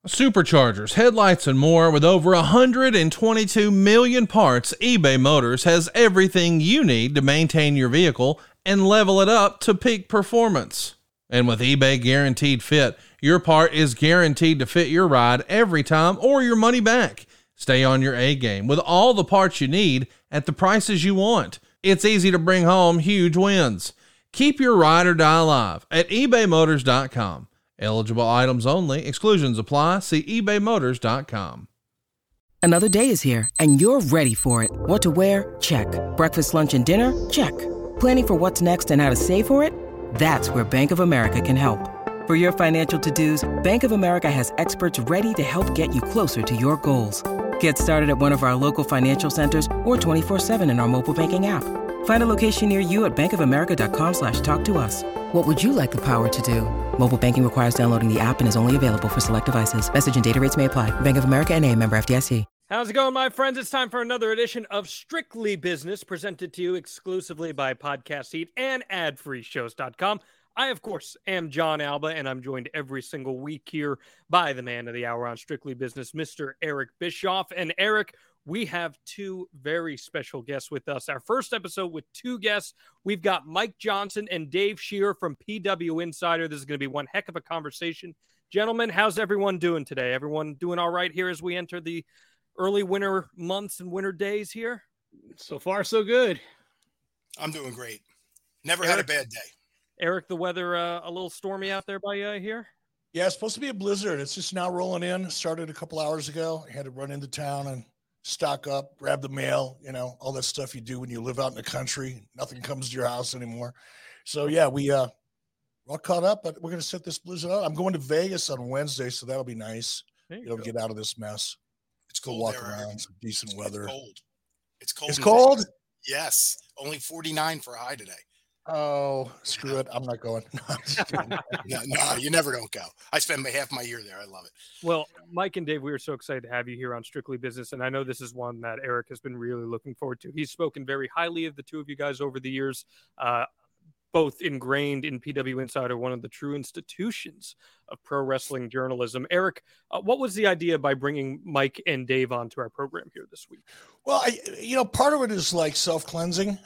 Superchargers, headlights, and more. With over 122 million parts, eBay Motors has everything you need to maintain your vehicle and level it up to peak performance. And with eBay Guaranteed Fit, your part is guaranteed to fit your ride every time or your money back. Stay on your A game with all the parts you need at the prices you want. It's easy to bring home huge wins. Keep your ride or die alive at ebaymotors.com. Eligible items only. Exclusions apply. See ebaymotors.com. Another day is here, and you're ready for it. What to wear? Check. Breakfast, lunch, and dinner? Check. Planning for what's next and how to save for it? That's where Bank of America can help. For your financial to-dos, Bank of America has experts ready to help get you closer to your goals. Get started at one of our local financial centers or 24/7 in our mobile banking app. Find a location near you at bankofamerica.com/talktous. What would you like the power to do? Mobile banking requires downloading the app and is only available for select devices. Message and data rates may apply. Bank of America N.A., member FDIC. How's it going, my friends? It's time for another edition of Strictly Business, presented to you exclusively by Podcast Seat and adfreeshows.com. I, of course, am John Alba, and I'm joined every single week here by the man of the hour on Strictly Business, Mr. Eric Bischoff. And Eric, we have two very special guests with us. Our first episode with two guests. We've got Mike Johnson and Dave Shearer from PW Insider. This is going to be one heck of a conversation. Gentlemen, how's everyone doing today? Everyone doing all right here as we enter the early winter months and winter days here? So far, so good. I'm doing great. Never had a bad day. Eric, the weather a little stormy out there by here? Yeah, it's supposed to be a blizzard. It's just now rolling in. Started a couple hours ago. I had to run into town and stock up, grab the mail, all that stuff you do when you live out in the country. Nothing comes to your house anymore. So, yeah, we're all caught up, but we're going to set this blizzard out. I'm going to Vegas on Wednesday, so that'll be nice. Get out of this mess. It's cold. Walk around, some decent weather. It's cold. It's cold. It's cold? Yes. Only 49 for a high today. Oh, screw it. I'm not going. No, you never don't go. I spend half my year there. I love it. Well, Mike and Dave, we are so excited to have you here on Strictly Business. And I know this is one that Eric has been really looking forward to. He's spoken very highly of the two of you guys over the years, both ingrained in PW Insider, one of the true institutions of pro wrestling journalism. Eric, what was the idea by bringing Mike and Dave onto our program here this week? Well, part of it is like self-cleansing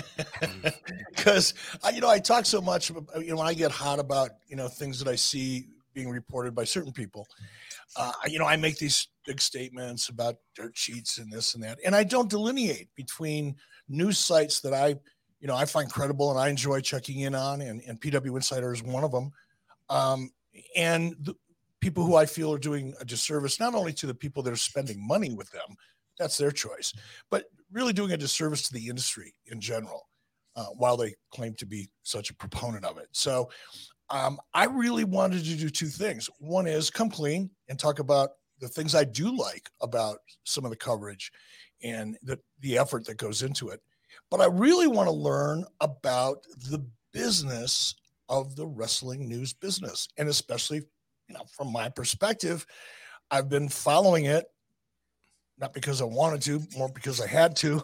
because, I talk so much, when I get hot about, things that I see being reported by certain people, I make these big statements about dirt sheets and this and that, and I don't delineate between news sites that I find credible and I enjoy checking in on, and PW Insider is one of them. And the people who I feel are doing a disservice, not only to the people that are spending money with them, that's their choice, but really doing a disservice to the industry in general, while they claim to be such a proponent of it. So I really wanted to do two things. One is come clean and talk about the things I do like about some of the coverage and the effort that goes into it. But I really want to learn about the business of the wrestling news business. And especially, from my perspective, I've been following it, not because I wanted to, more because I had to,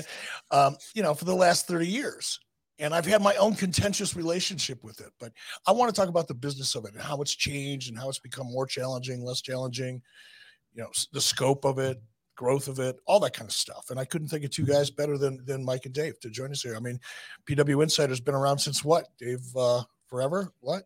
for the last 30 years. And I've had my own contentious relationship with it. But I want to talk about the business of it and how it's changed and how it's become more challenging, less challenging, the scope of it, growth of it, all that kind of stuff. And I couldn't think of two guys better than Mike and Dave to join us here. I mean, PW Insider's been around since what, Dave? Forever? What?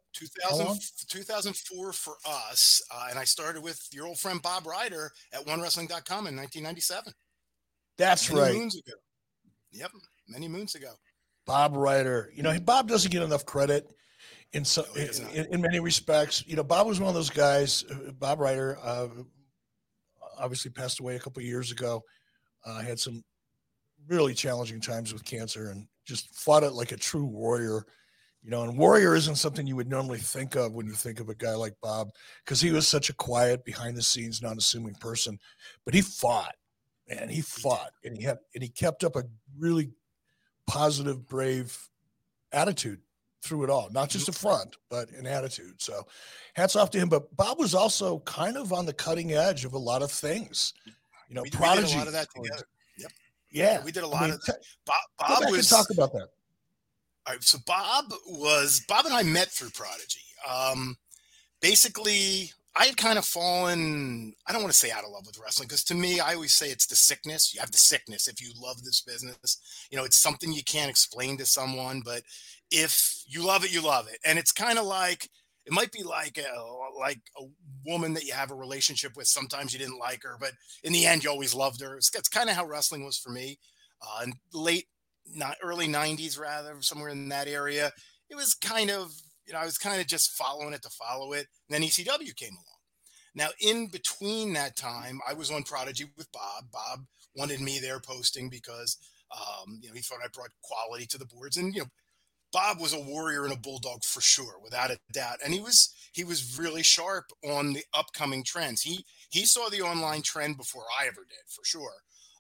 2004 for us. And I started with your old friend Bob Ryder at OneWrestling.com in 1997. That's right. Many moons ago. Yep. Many moons ago. Bob Ryder. Bob doesn't get enough credit in many respects. Bob was one of those guys, Bob Ryder, obviously passed away a couple of years ago. Had some really challenging times with cancer and just fought it like a true warrior. And warrior isn't something you would normally think of when you think of a guy like Bob, because he was such a quiet, behind the scenes, non-assuming person. But he fought, and he kept up a really positive, brave attitude through it all, not just a front, but an attitude. So hats off to him. But Bob was also kind of on the cutting edge of a lot of things. Prodigy. We did a lot of that together. Yep. Yeah. We did a lot of that. Bob was talk about that. All right, so Bob and I met through Prodigy. Basically, I had kind of fallen, I don't want to say out of love with wrestling, because to me, I always say it's the sickness. You have the sickness if you love this business. It's something you can't explain to someone, but if you love it, you love it. And it's kind of like, it might be like a woman that you have a relationship with. Sometimes you didn't like her, but in the end, you always loved her. It's kind of how wrestling was for me. In early 90s, rather, somewhere in that area. It was kind of, I was kind of just following it to follow it. And then ECW came along. Now, in between that time, I was on Prodigy with Bob. Bob wanted me there posting because, he thought I brought quality to the boards. And, Bob was a warrior and a bulldog for sure, without a doubt. And he was really sharp on the upcoming trends. He saw the online trend before I ever did, for sure.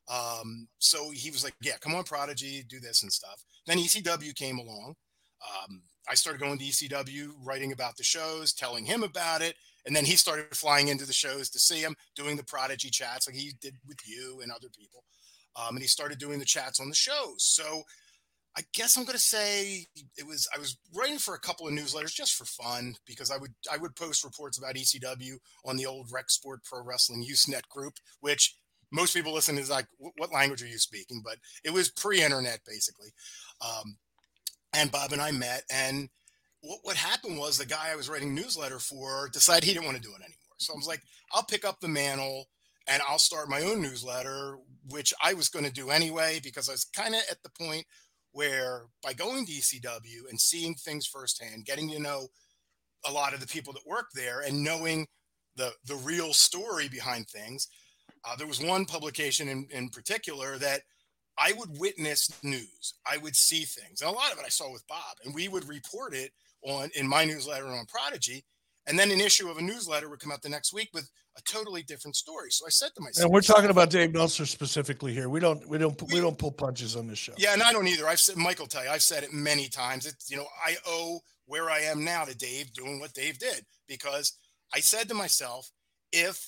So he was like, yeah, come on, Prodigy, do this and stuff. Then ECW came along. I started going to ECW, writing about the shows, telling him about it. And then he started flying into the shows to see him, doing the Prodigy chats like he did with you and other people. And he started doing the chats on the shows. So I guess I'm going to say I was writing for a couple of newsletters just for fun, because I would post reports about ECW on the old Rec Sport Pro Wrestling Usenet group, which most people listen is like, what language are you speaking? But it was pre-internet, basically. And Bob and I met, and what happened was the guy I was writing newsletter for decided he didn't want to do it anymore. So I was like, I'll pick up the mantle and I'll start my own newsletter, which I was going to do anyway, because I was kind of at the point where by going to ECW and seeing things firsthand, getting to know a lot of the people that work there and knowing the real story behind things, there was one publication in particular that I would witness news. I would see things. And a lot of it I saw with Bob, and we would report it in my newsletter on Prodigy. And then an issue of a newsletter would come out the next week with a totally different story. So I said to myself, and we're talking about Dave Meltzer specifically here. We don't pull punches on this show. Yeah, and I don't either. Michael tell you, I've said it many times. It's, I owe where I am now to Dave doing what Dave did, because I said to myself, if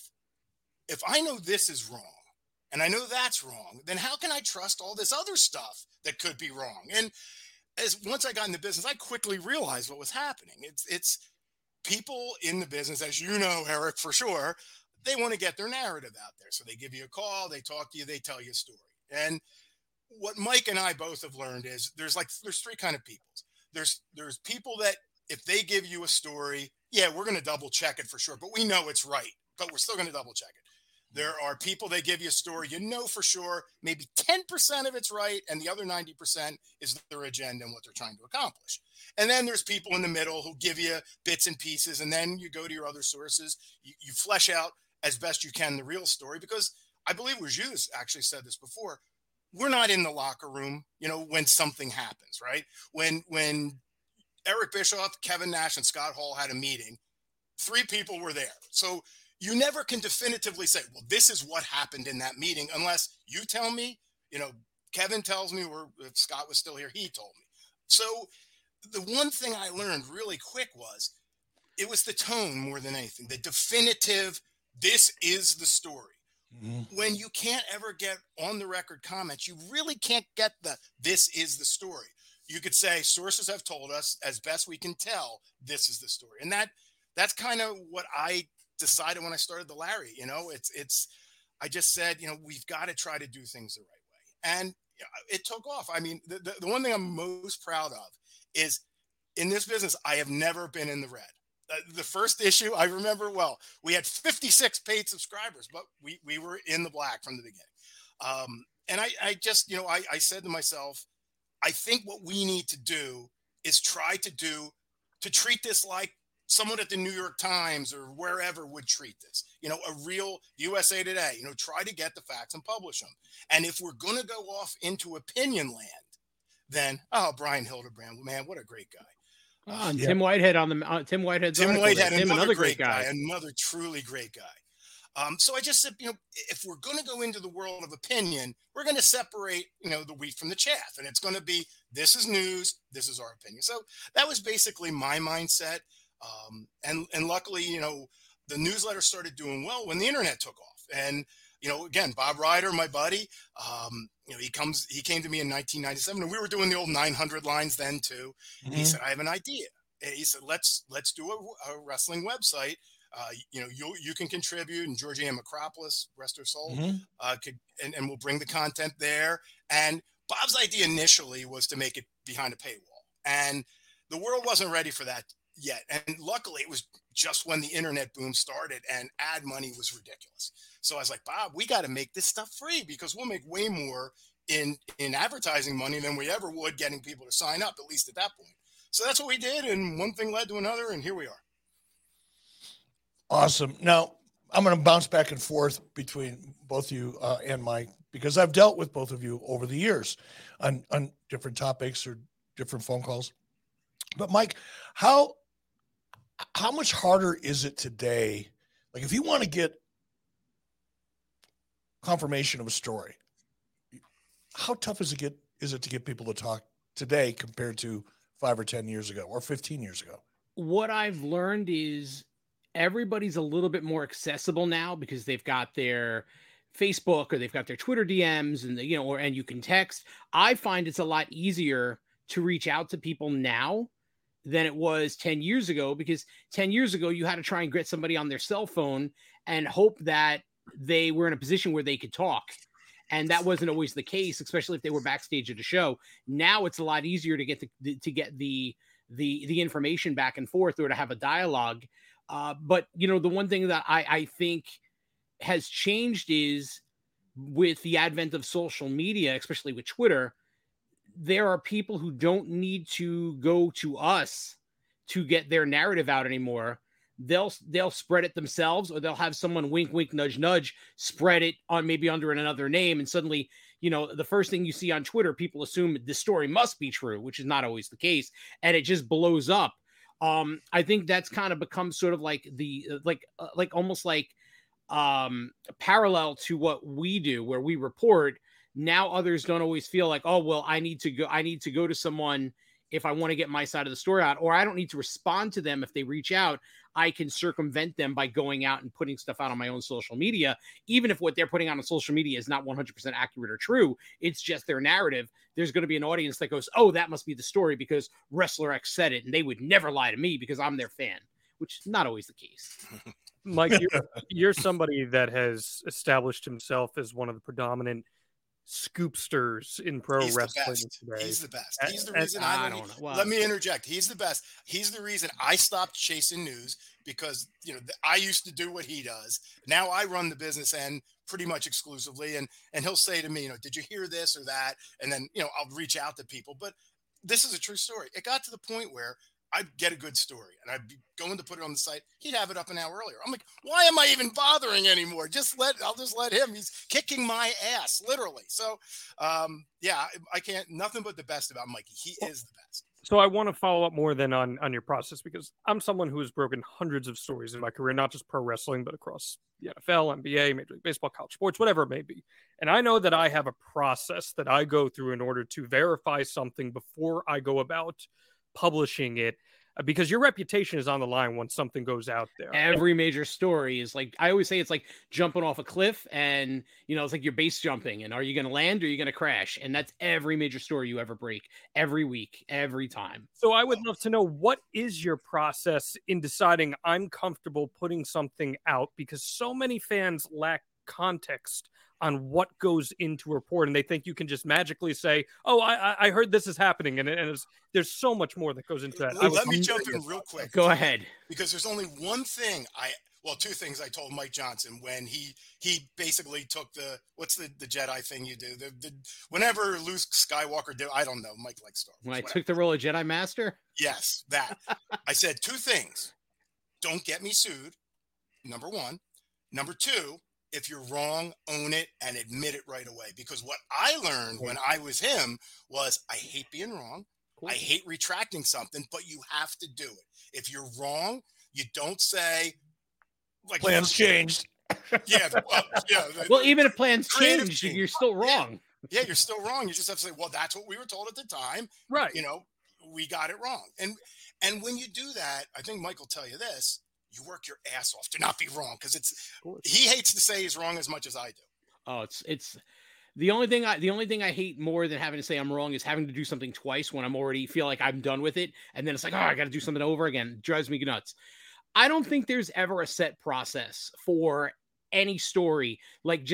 I know this is wrong and I know that's wrong, then how can I trust all this other stuff that could be wrong? And once I got in the business, I quickly realized what was happening. It's people in the business, as you know, Eric, for sure, they want to get their narrative out there. So they give you a call, they talk to you, they tell you a story. And what Mike and I both have learned is there's three kind of people. There's people that if they give you a story, yeah, we're going to double check it for sure, but we know it's right, but we're still going to double check it. There are people, they give you a story, for sure, maybe 10% of it's right, and the other 90% is their agenda and what they're trying to accomplish. And then there's people in the middle who give you bits and pieces, and then you go to your other sources. You flesh out as best you can the real story, because I believe it was you that actually said this before. We're not in the locker room, when something happens, right? When Eric Bischoff, Kevin Nash, and Scott Hall had a meeting, 3 people were there. So you never can definitively say, well, this is what happened in that meeting, unless you tell me, Kevin tells me, or if Scott was still here, he told me. So the one thing I learned really quick was it was the tone more than anything, the definitive, this is the story. Mm-hmm. When you can't ever get on the record comments, you really can't get this is the story. You could say sources have told us, as best we can tell, this is the story. And that's kind of what I decided when I started the Larry. I just said, we've got to try to do things the right way. And it took off. I mean, the one thing I'm most proud of is in this business, I have never been in the red. The first issue, I remember well, we had 56 paid subscribers, but we were in the black from the beginning. And I just, I said to myself, I think what we need to do is try to treat this like someone at the New York Times or wherever would treat this, a real USA Today, try to get the facts and publish them. And if we're going to go off into opinion land, then, Brian Hildebrand, man, what a great guy. Tim Whitehead Tim Whitehead, another great guy, another truly great guy. So I just said, if we're going to go into the world of opinion, we're going to separate, the wheat from the chaff, and it's going to be, this is news, this is our opinion. So that was basically my mindset. And luckily, the newsletter started doing well when the internet took off. And, again, Bob Ryder, my buddy, he came to me in 1997, and we were doing the old 900 lines then too. Mm-hmm. He said, I have an idea. And he said, let's do a wrestling website You can contribute, and Georgianne Macropolis, rest her soul, Mhm. and we'll bring the content there. And Bob's idea initially was to make it behind a paywall, and the world wasn't ready for that yet. And luckily, it was just when the internet boom started and ad money was ridiculous. So I was like, Bob, we got to make this stuff free because we'll make way more in advertising money than we ever would getting people to sign up, at least at that point. So that's what we did, and one thing led to another, and here we are. Awesome. Now, I'm going to bounce back and forth between both you and Mike, because I've dealt with both of you over the years on different topics or different phone calls. But Mike, how much harder is it today? Like, if you want to get confirmation of a story, how tough is it to get people to talk today compared to 5 or 10 years ago or 15 years ago? What I've learned is everybody's a little bit more accessible now because they've got their Facebook or they've got their Twitter DMs and and you can text. I find it's a lot easier to reach out to people now than it was 10 years ago, because 10 years ago you had to try and get somebody on their cell phone and hope that they were in a position where they could talk. And that wasn't always the case, especially if they were backstage at a show. Now it's a lot easier to get the information back and forth or to have a dialogue. But the one thing that I think has changed is with the advent of social media, especially with Twitter, there are people who don't need to go to us to get their narrative out anymore. They'll spread it themselves, or they'll have someone wink, wink, nudge, nudge, spread it on maybe under another name. And suddenly, the first thing you see on Twitter, people assume the story must be true, which is not always the case. And it just blows up. I think that's kind of become sort of like almost like parallel to what we do, where we report. Now others don't always feel like, oh, well, I need to go to someone if I want to get my side of the story out, or I don't need to respond to them if they reach out. I can circumvent them by going out and putting stuff out on my own social media. Even if what they're putting out on social media is not 100% accurate or true, it's just their narrative. There's going to be an audience that goes, oh, that must be the story because Wrestler X said it, and they would never lie to me because I'm their fan, which is not always the case. Mike, you're somebody that has established himself as one of the predominant scoopsters in pro wrestling today. He's the best. He's the reason let me interject. He's the best. He's the reason I stopped chasing news, because I used to do what he does. Now I run the business end pretty much exclusively, and he'll say to me, did you hear this or that? And then I'll reach out to people. But this is a true story. It got to the point where I'd get a good story and I'd be going to put it on the site. He'd have it up an hour earlier. I'm like, why am I even bothering anymore? I'll just let him. He's kicking my ass, literally. So, I can't, nothing but the best about Mikey. He is the best. So I want to follow up more than on your process, because I'm someone who has broken hundreds of stories in my career, not just pro wrestling, but across the NFL, NBA, Major League Baseball, college sports, whatever it may be. And I know that I have a process that I go through in order to verify something before I go about publishing it, because your reputation is on the line when something goes out there. Every major story is like, I always say, it's like jumping off a cliff, and it's like you're base jumping, and are you going to land or are you going to crash? And that's every major story you ever break, every week, every time. So I would love to know, what is your process in deciding I'm comfortable putting something out, because so many fans lack context on what goes into a report, and they think you can just magically say, oh, I heard this is happening, and there's so much more that goes into that. Let me jump in real quick. Go ahead. Because there's only one thing two things I told Mike Johnson when he basically took what's the Jedi thing you do? Whenever Luke Skywalker did, I don't know, Mike likes Star Wars. When I took the role of Jedi Master? Yes, that. I said two things. Don't get me sued, number one. Number two, if you're wrong, own it and admit it right away. Because what I learned when I was him was, I hate being wrong. Cool. I hate retracting something, but you have to do it. If you're wrong, you don't say, like, plans changed. Yeah. Well, even if plans change, you're still wrong. Yeah, you're still wrong. You just have to say, well, that's what we were told at the time. Right. We got it wrong. And when you do that, I think Mike will tell you this, you work your ass off to not be wrong, because he hates to say he's wrong as much as I do. Oh, it's the only thing I hate more than having to say I'm wrong is having to do something twice when I'm already feel like I'm done with it, and then it's like, oh, I got to do something over again. It drives me nuts. I don't think there's ever a set process for any story. Like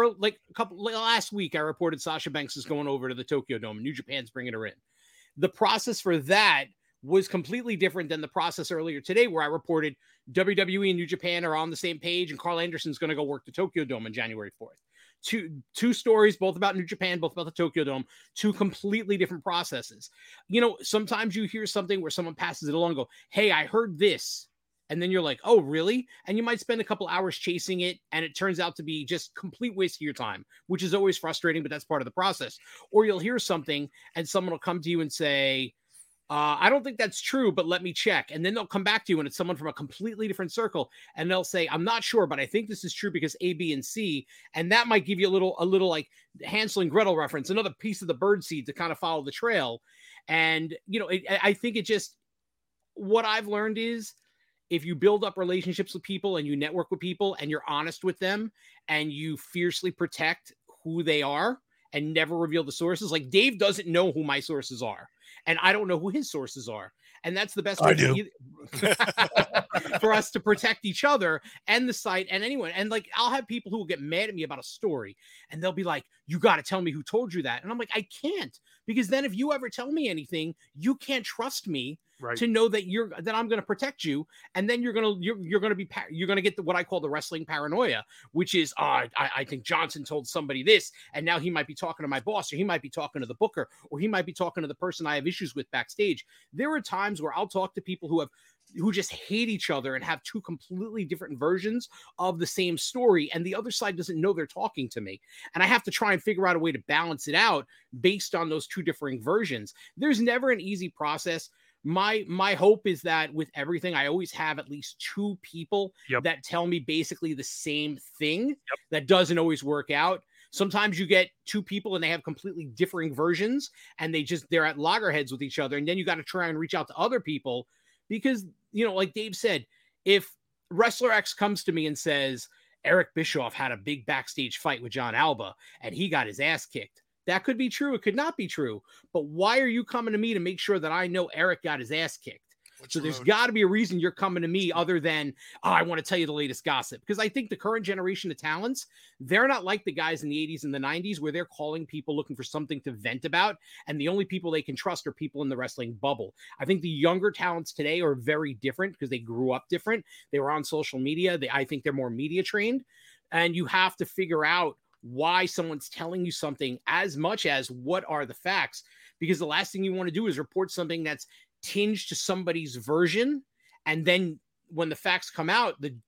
last week, I reported Sasha Banks is going over to the Tokyo Dome. New Japan's bringing her in. The process for that was completely different than the process earlier today, where I reported WWE and New Japan are on the same page, and Carl Anderson's going to go work the Tokyo Dome on January 4th. Two stories, both about New Japan, both about the Tokyo Dome, two completely different processes. You know, sometimes you hear something where someone passes it along and go, hey, I heard this. And then you're like, oh, really? And you might spend a couple hours chasing it, and it turns out to be just complete waste of your time, which is always frustrating, but that's part of the process. Or you'll hear something, and someone will come to you and say, I don't think that's true, but let me check. And then they'll come back to you, and it's someone from a completely different circle, and they'll say, I'm not sure, but I think this is true because A, B, and C. And that might give you a little like Hansel and Gretel reference, another piece of the bird seed to kind of follow the trail. And, you know, I think it just, what I've learned is, if you build up relationships with people and you network with people and you're honest with them and you fiercely protect who they are and never reveal the sources, like Dave doesn't know who my sources are and I don't know who his sources are. And that's the best way for us to protect each other and the site and anyone. And like, I'll have people who will get mad at me about a story and they'll be like, you got to tell me who told you that. And I'm like, I can't, because then if you ever tell me anything, you can't trust me. Right. To know that I'm going to protect you, and then you're going to get what I call the wrestling paranoia, which is I think Johnson told somebody this, and now he might be talking to my boss, or he might be talking to the booker, or he might be talking to the person I have issues with backstage. There are times where I'll talk to people who just hate each other and have two completely different versions of the same story, and the other side doesn't know they're talking to me, and I have to try and figure out a way to balance it out based on those two differing versions. There's never an easy process. My hope is that with everything, I always have at least two people that tell me basically the same thing. That doesn't always work out. Sometimes you get two people and they have completely differing versions and they're at loggerheads with each other. And then you got to try and reach out to other people because, you know, like Dave said, if Wrestler X comes to me and says, Eric Bischoff had a big backstage fight with John Alba and he got his ass kicked. That could be true. It could not be true. But why are you coming to me to make sure that I know Eric got his ass kicked? So there's got to be a reason you're coming to me other than, I want to tell you the latest gossip. Because I think the current generation of talents, they're not like the guys in the 80s and the 90s where they're calling people looking for something to vent about. And the only people they can trust are people in the wrestling bubble. I think the younger talents today are very different because they grew up different. They were on social media. I think they're more media trained. And you have to figure out why someone's telling you something as much as what are the facts, because the last thing you want to do is report something that's tinged to somebody's version. And then when the facts come out, the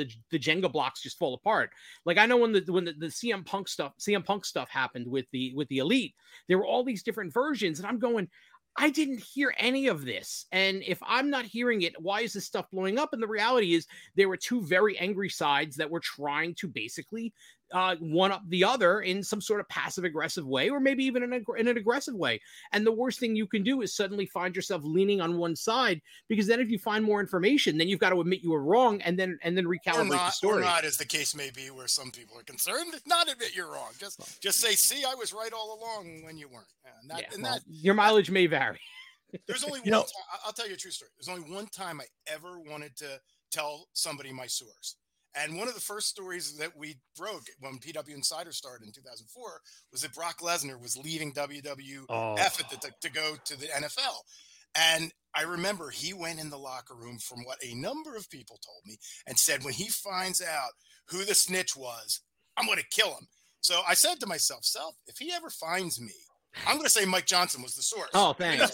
Jenga blocks just fall apart. Like I know when the CM Punk stuff happened with the Elite, there were all these different versions and I'm going, I didn't hear any of this. And if I'm not hearing it, why is this stuff blowing up? And the reality is there were two very angry sides that were trying to basically one up the other in some sort of passive aggressive way, or maybe even in an aggressive way. And the worst thing you can do is suddenly find yourself leaning on one side, because then if you find more information, then you've got to admit you were wrong and then recalibrate the story. Or not, as the case may be, where some people are concerned. Not admit you're wrong. Just say, see, I was right all along when you weren't. Your mileage may vary. There's only one time, I'll tell you a true story. There's only one time I ever wanted to tell somebody my source. And one of the first stories that we broke when PW Insider started in 2004 was that Brock Lesnar was leaving WWF to go to the NFL. And I remember he went in the locker room, from what a number of people told me, and said, when he finds out who the snitch was, I'm going to kill him. So I said to myself, if he ever finds me, I'm going to say Mike Johnson was the source. Oh, thanks.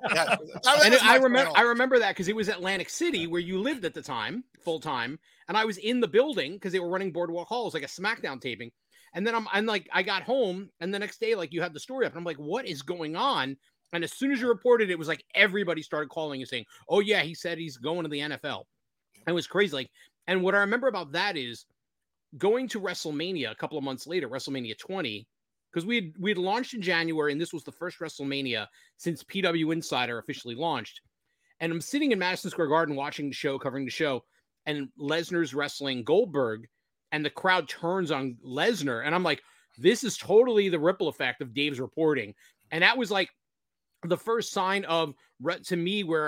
I remember that because it was Atlantic City where you lived at the time, full time, and I was in the building because they were running Boardwalk Hall. It was like a SmackDown taping, and then I got home, and the next day, like, you had the story up, and I'm like, what is going on? And as soon as you reported it, was like everybody started calling and saying, oh yeah, he said he's going to the NFL. It was crazy. Like, and what I remember about that is going to WrestleMania a couple of months later, WrestleMania 20. Because we had launched in January, and this was the first WrestleMania since PW Insider officially launched. And I'm sitting in Madison Square Garden watching the show, covering the show, and Lesnar's wrestling Goldberg, and the crowd turns on Lesnar. And I'm like, this is totally the ripple effect of Dave's reporting. And that was like the first sign of, to me, where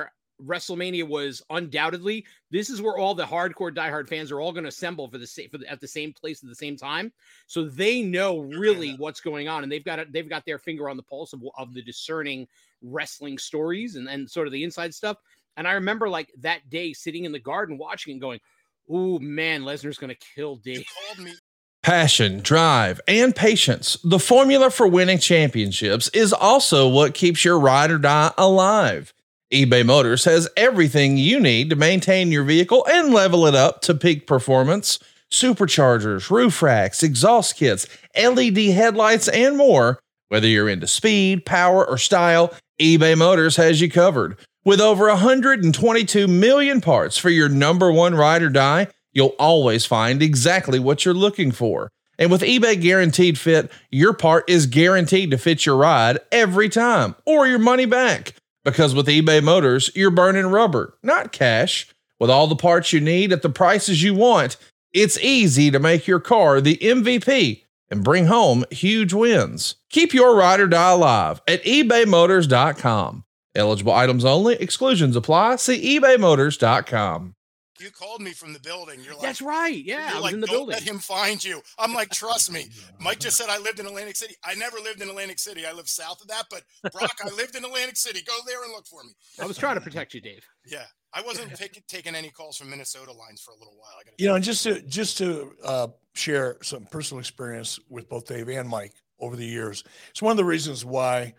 WrestleMania was undoubtedly, this is where all the hardcore diehard fans are all going to assemble at the same place at the same time. So they know really what's going on, and they've got their finger on the pulse of the discerning wrestling stories and sort of the inside stuff. And I remember like that day sitting in the Garden watching and going, "Oh man, Lesnar's going to kill Dave." Passion, drive, and patience. The formula for winning championships is also what keeps your ride or die alive. eBay Motors has everything you need to maintain your vehicle and level it up to peak performance. Superchargers, roof racks, exhaust kits, LED headlights, and more. Whether you're into speed, power, or style, eBay Motors has you covered. With over 122 million parts for your number one ride or die, you'll always find exactly what you're looking for. And with eBay Guaranteed Fit, your part is guaranteed to fit your ride every time, or your money back. Because with eBay Motors, you're burning rubber, not cash. With all the parts you need at the prices you want, it's easy to make your car the MVP and bring home huge wins. Keep your ride or die alive at ebaymotors.com. Eligible items only. Exclusions apply. See ebaymotors.com. You called me from the building. You're like, that's right. Yeah, I was like, in the don't building. let him find you. I'm like, trust me. Mike just said I lived in Atlantic City. I never lived in Atlantic City. I live south of that. But Brock, I lived in Atlantic City. Go there and look for me. I was trying to protect you, Dave. Yeah, I wasn't taking any calls from Minnesota lines for a little while. And just to share some personal experience with both Dave and Mike over the years. It's one of the reasons why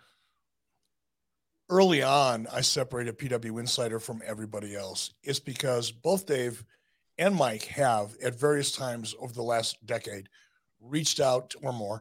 early on I separated PW Insider from everybody else. It's because both Dave and Mike have at various times over the last decade reached out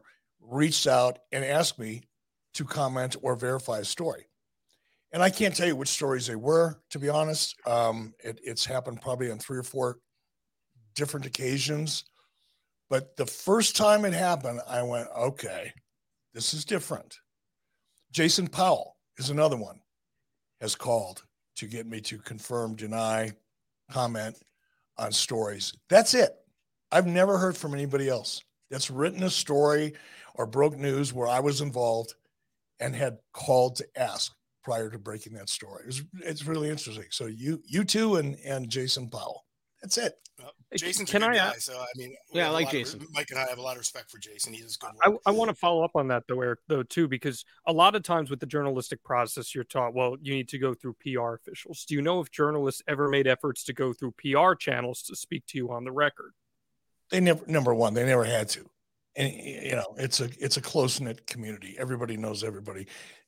and asked me to comment or verify a story. And I can't tell you which stories they were, to be honest. It's happened probably on 3 or 4 different occasions. But the first time it happened, I went, okay, this is different. Jason Powell is another one, has called to get me to confirm, deny, comment on stories. That's it. I've never heard from anybody else that's written a story or broke news where I was involved and had called to ask prior to breaking that story. It's really interesting. So you two and Jason Powell. That's it. Jason's a good guy, so I mean, yeah, I like Jason. Mike and I have a lot of respect for Jason. He does good work. I want to follow up on that though, too, because a lot of times with the journalistic process, you're taught, well, you need to go through PR officials. Do you know if journalists ever made efforts to go through PR channels to speak to you on the record? They never. Number one, they never had to, and it's a close-knit community. Everybody knows everybody.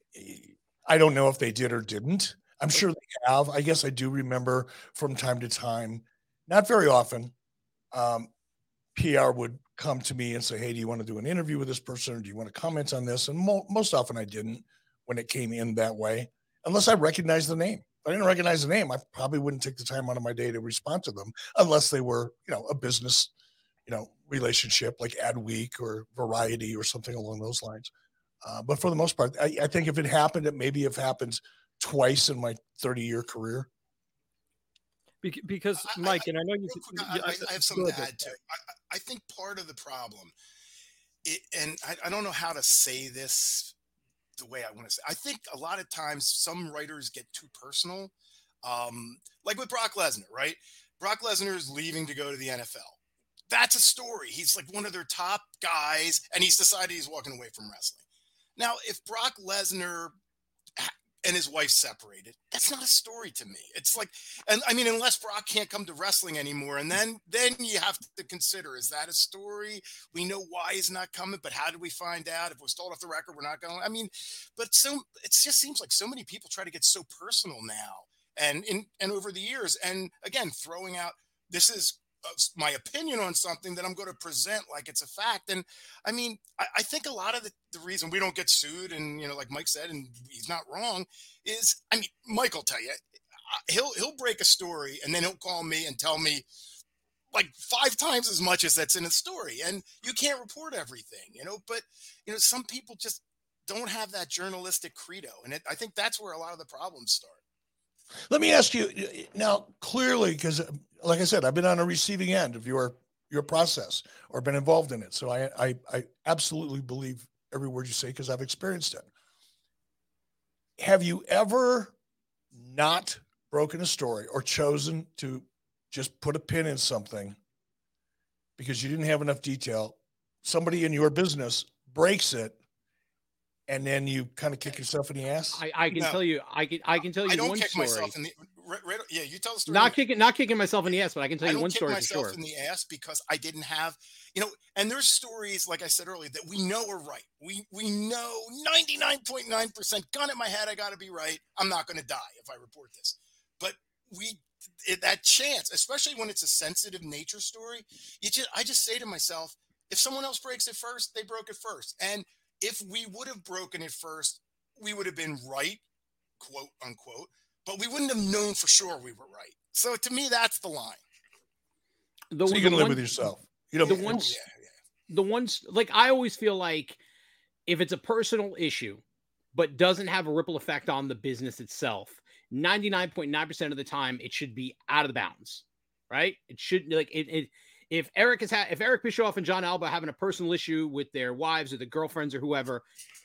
I don't know if they did or didn't. I'm sure they have. I guess I do remember from time to time. Not very often, PR would come to me and say, hey, do you want to do an interview with this person? Or do you want to comment on this? And most often I didn't when it came in that way, unless I recognized the name. If I didn't recognize the name, I probably wouldn't take the time out of my day to respond to them unless they were, a business, relationship like Adweek or Variety or something along those lines. But for the most part, I think if it happened, it maybe have happened twice in my 30-year career. Because Mike, and I know you. I have something to add too. I think part of the problem, and I don't know how to say this the way I want to say. I think a lot of times some writers get too personal, like with Brock Lesnar, right? Brock Lesnar is leaving to go to the NFL. That's a story. He's like one of their top guys, and he's decided he's walking away from wrestling. Now, if Brock Lesnar and his wife separated, that's not a story to me. It's like, and I mean, unless Brock can't come to wrestling anymore, and then you have to consider, is that a story? We know why he's not coming, but how did we find out? If it was told off the record, we're not going to, I mean, but it just seems like so many people try to get so personal now and over the years. And again, throwing out, this is my opinion on something that I'm going to present like it's a fact. And I mean, I think a lot of the reason we don't get sued, and like Mike said, and he's not wrong, is, I mean, Mike will tell you, he'll break a story and then he'll call me and tell me like 5 times as much as that's in a story, and you can't report everything, but some people just don't have that journalistic credo, and I think that's where a lot of the problems start. Let me ask you now, clearly, because like I said, I've been on a receiving end of your process or been involved in it. So I absolutely believe every word you say because I've experienced it. Have you ever not broken a story or chosen to just put a pin in something because you didn't have enough detail, somebody in your business breaks it, and then you kind of kick yourself in the ass? I can tell you, I can tell you I don't one kick story. myself in the yeah. You tell the story. Not kicking myself in the ass, but I can tell you one story for sure. I don't kick myself in the ass because I didn't have, and there's stories, like I said earlier, that we know are right. We know 99.9% gun at my head, I got to be right. I'm not going to die if I report this. But that chance, especially when it's a sensitive nature story, I just say to myself, if someone else breaks it first, they broke it first. And if we would have broken it first, we would have been right, quote unquote, but we wouldn't have known for sure we were right. So to me, that's the line. So you can live with yourself. You don't. The ones, like, I always feel like if it's a personal issue, but doesn't have a ripple effect on the business itself, 99.9% of the time, it should be out of the bounds, right? It should, like, if Eric Bischoff and John Alba are having a personal issue with their wives or their girlfriends or whoever,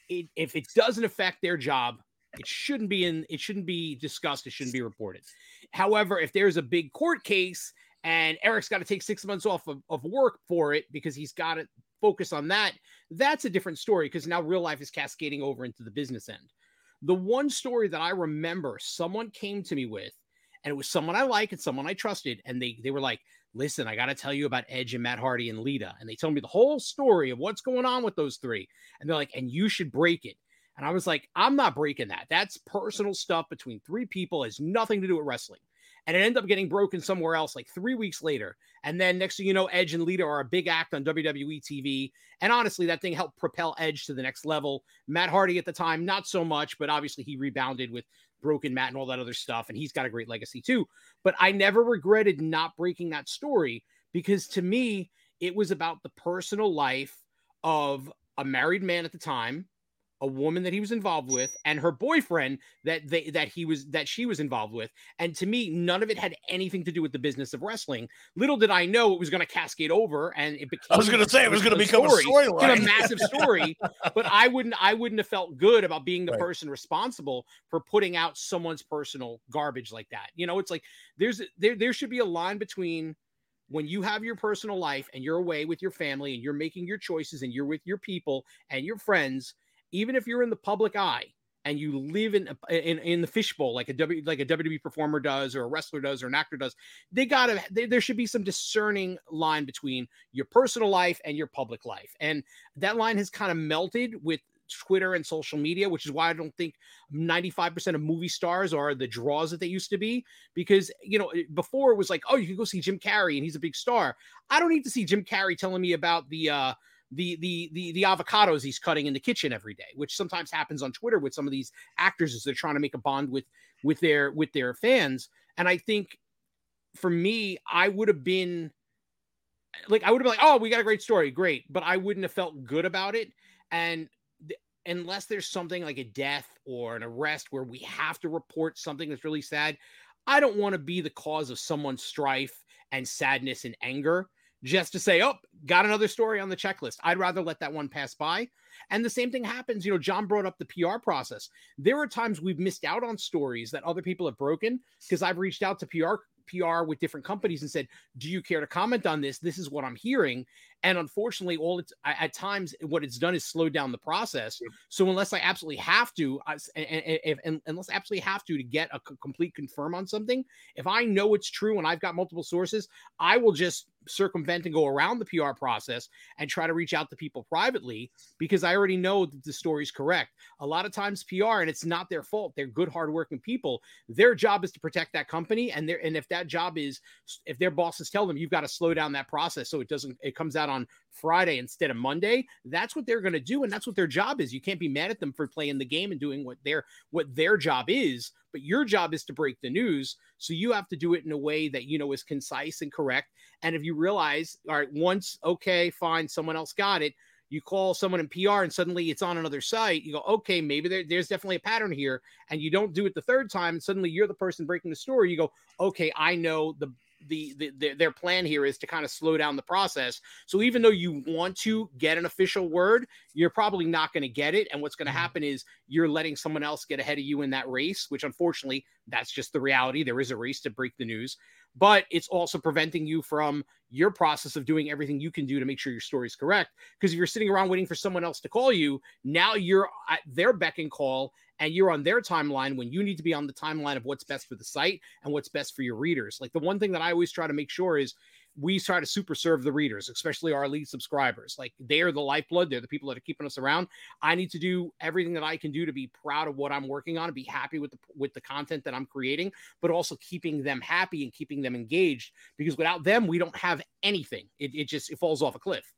if it doesn't affect their job, it shouldn't be discussed. It shouldn't be reported. However, if there's a big court case and Eric's got to take 6 months off of work for it because he's got to focus on that, that's a different story because now real life is cascading over into the business end. The one story that I remember someone came to me with, and it was someone I like and someone I trusted, and they were like, listen, I got to tell you about Edge and Matt Hardy and Lita. And they told me the whole story of what's going on with those three. And they're like, and you should break it. And I was like, I'm not breaking that. That's personal stuff between three people. It has nothing to do with wrestling. And it ended up getting broken somewhere else like 3 weeks later. And then next thing you know, Edge and Lita are a big act on WWE TV. And honestly, that thing helped propel Edge to the next level. Matt Hardy at the time, not so much, but obviously he rebounded with Broken Matt and all that other stuff. And he's got a great legacy too. But I never regretted not breaking that story because to me, it was about the personal life of a married man at the time, a woman that he was involved with, and her boyfriend that she was involved with. And to me, none of it had anything to do with the business of wrestling. Little did I know it was going to cascade over, and it became. I was going to say it was going to become a storyline, a massive story. But I wouldn't have felt good about being the person responsible for putting out someone's personal garbage like that. It's like there should be a line between when you have your personal life and you're away with your family and you're making your choices and you're with your people and your friends. Even if you're in the public eye and you live in the fishbowl like a WWE performer does or a wrestler does or an actor does, there should be some discerning line between your personal life and your public life. And that line has kind of melted with Twitter and social media, which is why I don't think 95% of movie stars are the draws that they used to be. Because, before it was like, oh, you can go see Jim Carrey and he's a big star. I don't need to see Jim Carrey telling me about the avocados he's cutting in the kitchen every day, which sometimes happens on Twitter with some of these actors as they're trying to make a bond with their fans. And I think for me, I would have been like, oh, we got a great story. Great. But I wouldn't have felt good about it. And unless there's something like a death or an arrest where we have to report something that's really sad, I don't want to be the cause of someone's strife and sadness and anger just to say, oh, got another story on the checklist. I'd rather let that one pass by. And the same thing happens. John brought up the PR process. There are times we've missed out on stories that other people have broken because I've reached out to PR with different companies and said, do you care to comment on this? This is what I'm hearing. And unfortunately, at times what it's done is slowed down the process. So unless I absolutely have to, to get a complete confirm on something, if I know it's true and I've got multiple sources, I will just circumvent and go around the PR process and try to reach out to people privately because I already know that the story is correct. A lot of times PR, and it's not their fault. They're good, hardworking people. Their job is to protect that company. And if their bosses tell them you've got to slow down that process so it comes out on Friday instead of Monday, that's what they're going to do. And that's what their job is. You can't be mad at them for playing the game and doing what their job is, but your job is to break the news. So you have to do it in a way that, is concise and correct. And if you realize, all right, once, okay, fine, someone else got it, you call someone in PR and suddenly it's on another site, you go, okay, maybe there's definitely a pattern here. And you don't do it the third time. And suddenly you're the person breaking the story. You go, okay, I know their plan here is to kind of slow down the process. So even though you want to get an official word, you're probably not going to get it. And what's going to happen is you're letting someone else get ahead of you in that race, which unfortunately, that's just the reality. There is a race to break the news, but it's also preventing you from your process of doing everything you can do to make sure your story is correct. Because if you're sitting around waiting for someone else to call you, now you're at their beck and call, and you're on their timeline when you need to be on the timeline of what's best for the site and what's best for your readers. Like, the one thing that I always try to make sure is we try to super serve the readers, especially our elite subscribers. Like, they are the lifeblood. They're the people that are keeping us around. I need to do everything that I can do to be proud of what I'm working on and be happy with the content that I'm creating, but also keeping them happy and keeping them engaged, because without them, we don't have anything. It falls off a cliff.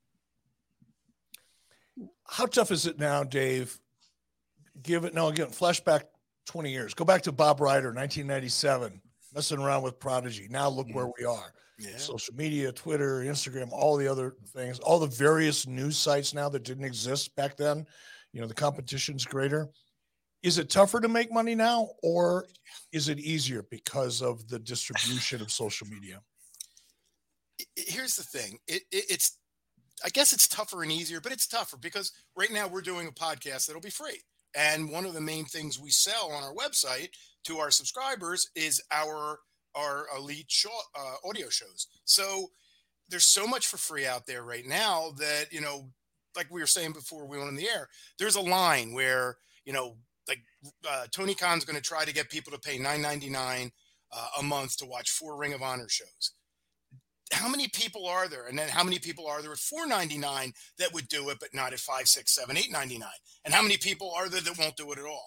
How tough is it now, Dave? Flashback 20 years. Go back to Bob Ryder, 1997, messing around with Prodigy. Now look where we are. Yeah. Social media, Twitter, Instagram, all the other things, all the various news sites now that didn't exist back then. You know, the competition's greater. Is it tougher to make money now, or is it easier because of the distribution of social media? Here's the thing. It's I guess it's tougher and easier, but it's tougher because right now we're doing a podcast that'll be free. And one of the main things we sell on our website to our subscribers is our elite audio shows. So there's so much for free out there right now that, you know, like we were saying before we went on the air, there's a line where, you know, like Tony Khan's going to try to get people to pay $9.99 a month to watch 4 Ring of Honor shows. How many people are there? And then how many people are there at $4.99 that would do it, but not at $5, $6, $7, $8.99? And how many people are there that won't do it at all?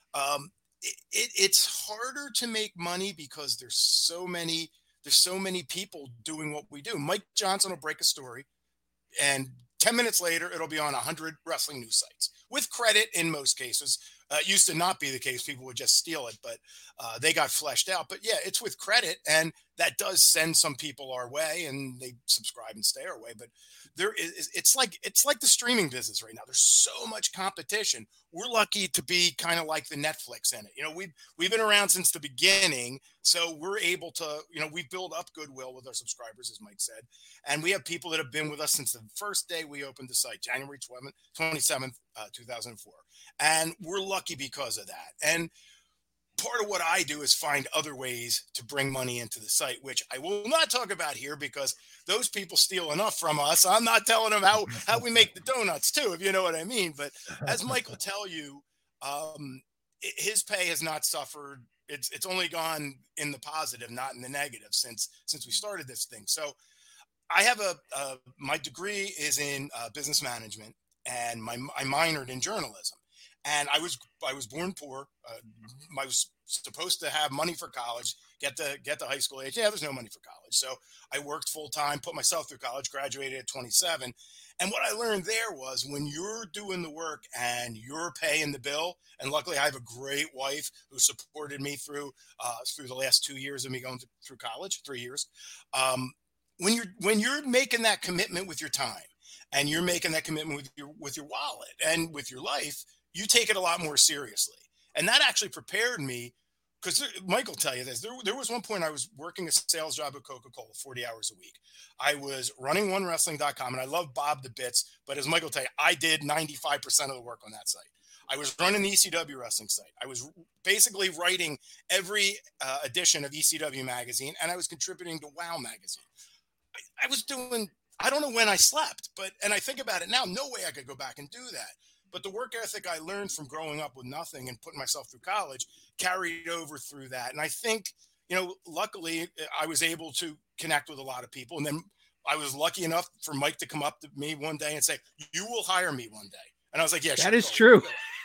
It's harder to make money because there's so many people doing what we do. Mike Johnson will break a story, and 10 minutes later, it'll be on 100 wrestling news sites with credit in most cases. It used to not be the case. People would just steal it, but they got fleshed out. But yeah, it's with credit, and that does send some people our way, and they subscribe and stay our way. But it's like the streaming business right now. There's so much competition. We're lucky to be kind of like the Netflix in it. You know, we've been around since the beginning, so we're able to, you know, we build up goodwill with our subscribers, as Mike said, and we have people that have been with us since the first day we opened the site, January 27th, 2004, and we're lucky because of that. And part of what I do is find other ways to bring money into the site, which I will not talk about here because those people steal enough from us. I'm not telling them how we make the donuts too, if you know what I mean. But as Mike will tell you, his pay has not suffered. It's only gone in the positive, not in the negative since we started this thing. So I have my degree is in business management, and I minored in journalism. And I was born poor. I was supposed to have money for college, get to high school age. Yeah, there's no money for college. So I worked full time, put myself through college, graduated at 27. And what I learned there was when you're doing the work and you're paying the bill, and luckily I have a great wife who supported me through the last 2 years of me going through college, 3 years. When you're making that commitment with your time, and you're making that commitment with your wallet and with your life, you take it a lot more seriously. And that actually prepared me, because Mike will tell you this. There was one point I was working a sales job at Coca-Cola 40 hours a week. I was running OneWrestling.com, and I love Bob to bits, but as Mike will tell you, I did 95% of the work on that site. I was running the ECW wrestling site. I was basically writing every edition of ECW magazine, and I was contributing to WOW magazine. I was doing, I don't know when I slept, and I think about it now, no way I could go back and do that. But the work ethic I learned from growing up with nothing and putting myself through college carried over through that. And I think, you know, luckily I was able to connect with a lot of people. And then I was lucky enough for Mike to come up to me one day and say, "You will hire me one day." And I was like, "Yeah, that is true."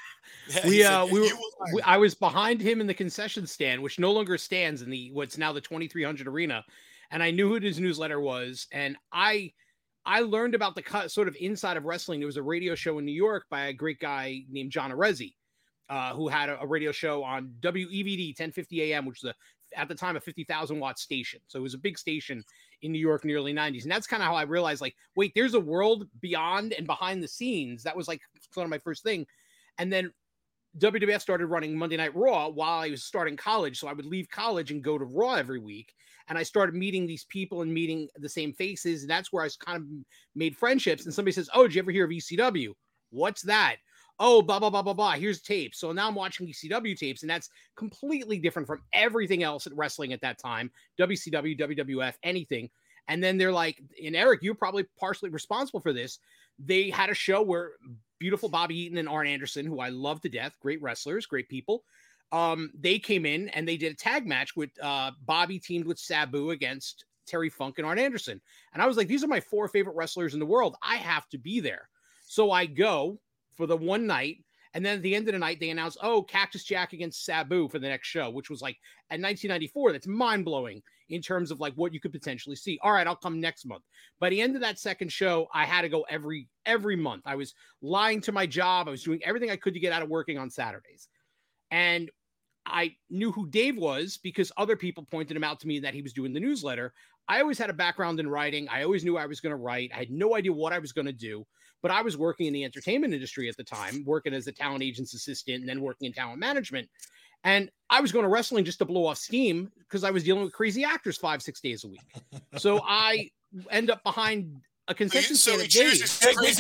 Yeah, I was behind him in the concession stand, which no longer stands in what's now the 2300 arena. And I knew who his newsletter was. And I learned about the sort of inside of wrestling. There was a radio show in New York by a great guy named John Arezzi, who had a radio show on WEVD 1050 AM, which was at the time a 50,000 watt station. So it was a big station in New York in the early 90s. And that's kind of how I realized, like, wait, there's a world beyond and behind the scenes. That was like sort of my first thing. And then WWF started running Monday Night Raw while I was starting college. So I would leave college and go to Raw every week. And I started meeting these people and meeting the same faces. And that's where I kind of made friendships. And somebody says, oh, did you ever hear of ECW? What's that? Oh, blah, blah, blah, blah, blah. Here's tapes. So now I'm watching ECW tapes, and that's completely different from everything else at wrestling at that time. WCW, WWF, anything. And then they're like, and Eric, you're probably partially responsible for this. They had a show where beautiful Bobby Eaton and Arn Anderson, who I love to death, great wrestlers, great people. They came in and they did a tag match with Bobby teamed with Sabu against Terry Funk and Arn Anderson. And I was like, these are my 4 favorite wrestlers in the world. I have to be there. So I go for the one night. And then at the end of the night, they announced, oh, Cactus Jack against Sabu for the next show, which was like at 1994. That's mind blowing in terms of like what you could potentially see. All right, I'll come next month. By the end of that second show, I had to go every month. I was lying to my job. I was doing everything I could to get out of working on Saturdays. And I knew who Dave was because other people pointed him out to me that he was doing the newsletter. I always had a background in writing. I always knew I was going to write. I had no idea what I was going to do, but I was working in the entertainment industry at the time, working as a talent agent's assistant and then working in talent management. And I was going to wrestling just to blow off steam because I was dealing with crazy actors 5-6 days a week. So I end up behind a concession stand at Dave's.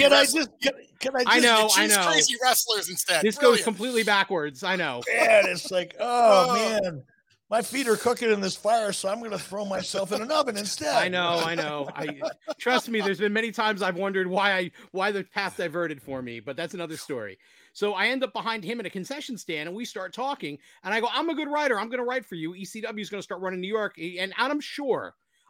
I know. Crazy wrestlers instead. This goes completely backwards. I know. Man, it's like, oh man, my feet are cooking in this fire, so I'm going to throw myself in an oven instead. I know. Trust me. There's been many times I've wondered why the path diverted for me, but that's another story. So I end up behind him at a concession stand, and we start talking. And I go, "I'm a good writer. I'm going to write for you. ECW is going to start running New York." And I'm sure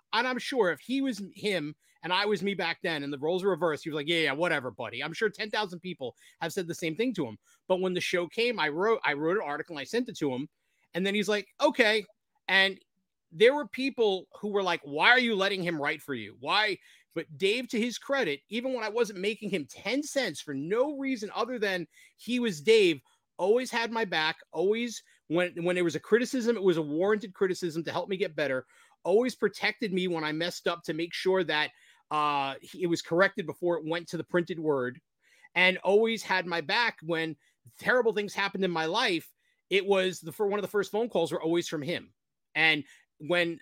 if he was him and I was me back then, and the roles were reversed, he was like, "Yeah, whatever, buddy." I'm sure 10,000 people have said the same thing to him. But when the show came, I wrote an article and I sent it to him. And then he's like, okay. And there were people who were like, why are you letting him write for you? Why? But Dave, to his credit, even when I wasn't making him 10 cents for no reason other than he was Dave, always had my back. Always, when there was a criticism, it was a warranted criticism to help me get better. Always protected me when I messed up to make sure that it was corrected before it went to the printed word. And always had my back when terrible things happened in my life. It was one of the first phone calls were always from him. And when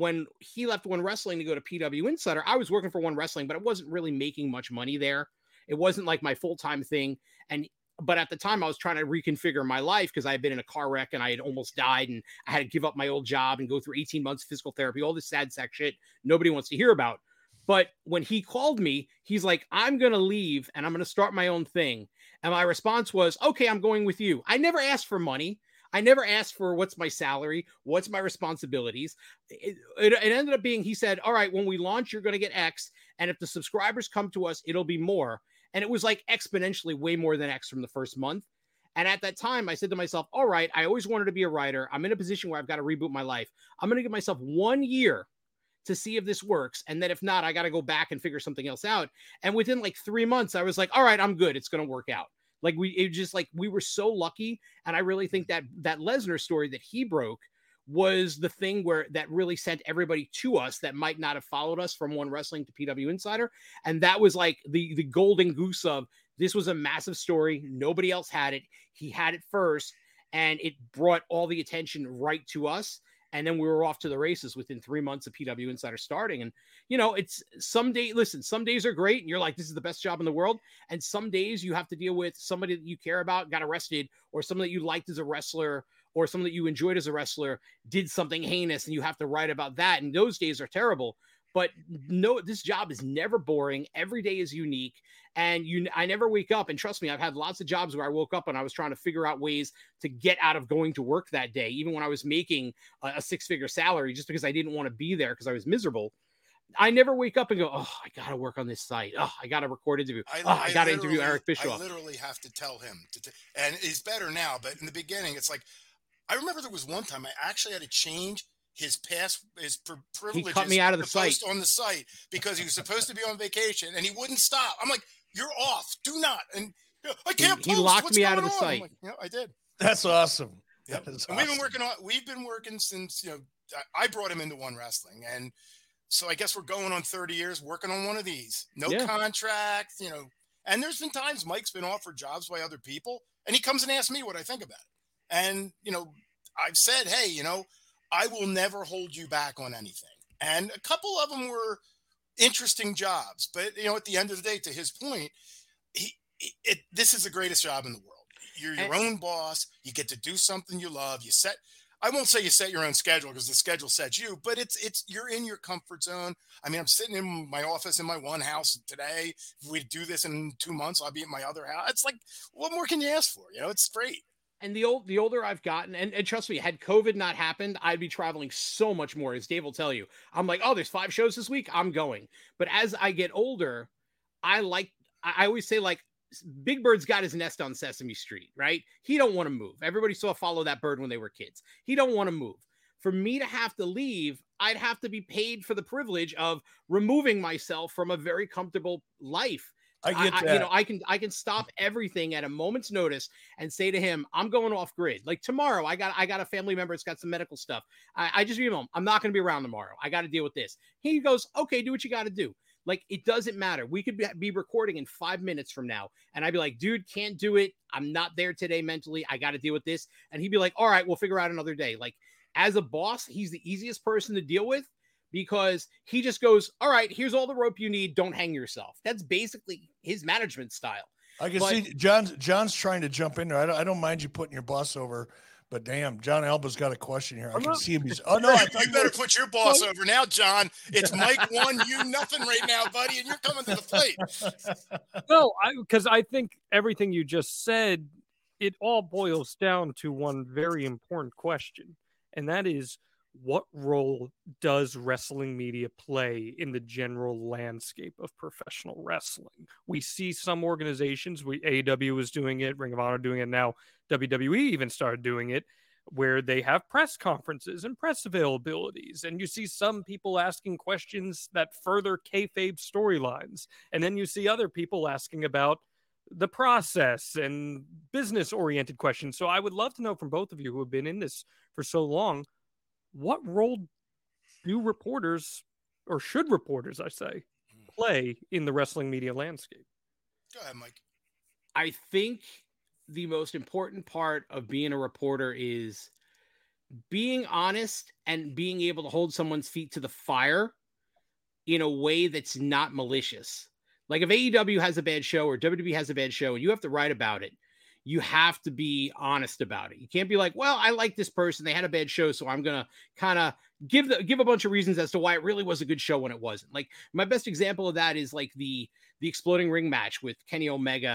he left One Wrestling to go to PW Insider, I was working for One Wrestling, but I wasn't really making much money there. It wasn't like my full-time thing. But at the time I was trying to reconfigure my life because I had been in a car wreck and I had almost died and I had to give up my old job and go through 18 months of physical therapy, all this sad sack shit nobody wants to hear about. But when he called me, he's like, I'm going to leave and I'm going to start my own thing. And my response was, okay, I'm going with you. I never asked for money. I never asked for what's my salary, what's my responsibilities. It ended up being, he said, all right, when we launch, you're going to get X. And if the subscribers come to us, it'll be more. And it was like exponentially way more than X from the first month. And at that time, I said to myself, all right, I always wanted to be a writer. I'm in a position where I've got to reboot my life. I'm going to give myself 1 year to see if this works. And then if not, I got to go back and figure something else out. And within like 3 months, I was like, all right, I'm good. It's going to work out. Like we were so lucky. And I really think that Lesnar story that he broke was the thing that really sent everybody to us that might not have followed us from One Wrestling to PW Insider. And that was like the golden goose of this was a massive story. Nobody else had it. He had it first and it brought all the attention right to us. And then we were off to the races within 3 months of PW Insider starting. And, it's some days are great. And you're like, this is the best job in the world. And some days you have to deal with somebody that you care about got arrested, or someone that you liked as a wrestler, or someone that you enjoyed as a wrestler did something heinous and you have to write about that. And those days are terrible. But no, this job is never boring. Every day is unique. And I never wake up. And trust me, I've had lots of jobs where I woke up and I was trying to figure out ways to get out of going to work that day, even when I was making a six-figure salary, just because I didn't want to be there because I was miserable. I never wake up and go, oh, I got to work on this site. Oh, I got to record interview. I got to interview Eric Bischoff. I literally have to tell him. And he's better now. But in the beginning, it's like, I remember there was one time I actually had to change his privileges. He cut me out of the site. On the site because he was supposed to be on vacation and he wouldn't stop. I'm like, you're off. Do not. And I can't. He locked me out of the site. Like, I did. That's awesome. Yep. That is and awesome. we've been working since, I brought him into One Wrestling. And so I guess we're going on 30 years working on one of these. No contract, and there's been times Mike's been offered jobs by other people And he comes and asks me what I think about it. And, I've said, hey, I will never hold you back on anything. And a couple of them were interesting jobs. But, at the end of the day, to his point, this is the greatest job in the world. You're your own boss. You get to do something you love. I won't say you set your own schedule because the schedule sets you, but you're in your comfort zone. I mean, I'm sitting in my office in my one house today. If we do this in 2 months, I'll be at my other house. It's like, what more can you ask for? It's great. And the older I've gotten, and trust me, had COVID not happened, I'd be traveling so much more. As Dave will tell you, I'm like, oh, there's 5 shows this week, I'm going. But as I get older, I always say, like, Big Bird's got his nest on Sesame Street, right? He don't want to move. Everybody saw Follow That Bird when they were kids. He don't want to move. For me to have to leave, I'd have to be paid for the privilege of removing myself from a very comfortable life. I get that. I can stop everything at a moment's notice and say to him, I'm going off grid. Like tomorrow, I got a family member that's got some medical stuff. I just email him, I'm not going to be around tomorrow. I got to deal with this. He goes, okay, do what you got to do. Like, it doesn't matter. We could be recording in 5 minutes from now. And I'd be like, dude, can't do it. I'm not there today mentally. I got to deal with this. And he'd be like, all right, we'll figure out another day. Like, as a boss, he's the easiest person to deal with because he just goes, all right, here's all the rope you need. Don't hang yourself. That's basically his management style. I can see John's trying to jump in there. I don't mind you putting your boss over. But damn, John Alba's got a question here. I can see him. He's, oh no, I thought you better put your boss over now, John. It's Mike 1, you nothing right now, buddy, and you're coming to the plate. No, because I think everything you just said, it all boils down to one very important question, and that is, what role does wrestling media play in the general landscape of professional wrestling? We see some organizations, AEW is doing it, Ring of Honor doing it now, WWE even started doing it, where they have press conferences and press availabilities, and you see some people asking questions that further kayfabe storylines, and then you see other people asking about the process and business-oriented questions. So I would love to know from both of you who have been in this for so long, what role do reporters, or should reporters, I say, play in the wrestling media landscape? Go ahead, Mike. I think the most important part of being a reporter is being honest and being able to hold someone's feet to the fire in a way that's not malicious. Like if AEW has a bad show or WWE has a bad show and you have to write about it, you have to be honest about it. You can't be like, well, I like this person. They had a bad show, so I'm going to kind of give a bunch of reasons as to why it really was a good show when it wasn't. Like my best example of that is like the exploding ring match with Kenny Omega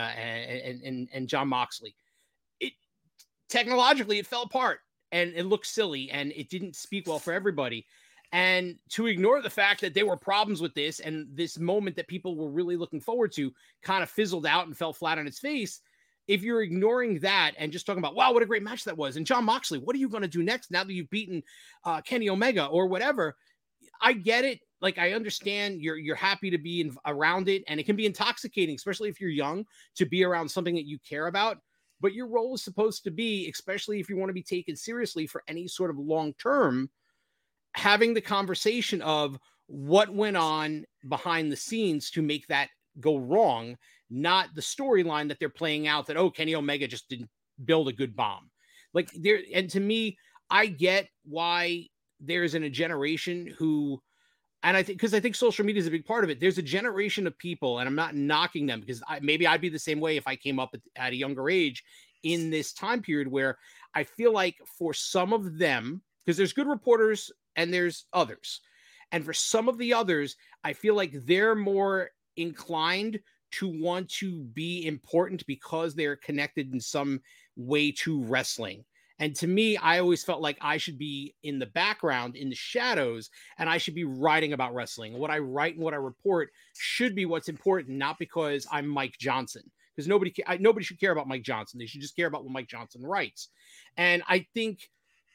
and Jon Moxley. Technologically, it fell apart and it looked silly and it didn't speak well for everybody. And to ignore the fact that there were problems with this and this moment that people were really looking forward to kind of fizzled out and fell flat on its face. If you're ignoring that and just talking about, wow, what a great match that was. And Jon Moxley, what are you going to do next now that you've beaten Kenny Omega or whatever? I get it. Like, I understand you're happy to be around it, and it can be intoxicating, especially if you're young, to be around something that you care about. But your role is supposed to be, especially if you want to be taken seriously for any sort of long term, having the conversation of what went on behind the scenes to make that go wrong, not the storyline that they're playing out that, oh, Kenny Omega just didn't build a good bomb. Like there, and to me, I get why there's a generation who, and I think social media is a big part of it. There's a generation of people, and I'm not knocking them because maybe I'd be the same way if I came up at a younger age in this time period where I feel like for some of them, because there's good reporters and there's others. And for some of the others, I feel like they're more inclined to want to be important because they're connected in some way to wrestling. And to me, I always felt like I should be in the background, in the shadows, and I should be writing about wrestling. What I write and what I report should be what's important, not because I'm Mike Johnson. Because nobody should care about Mike Johnson. They should just care about what Mike Johnson writes. And I think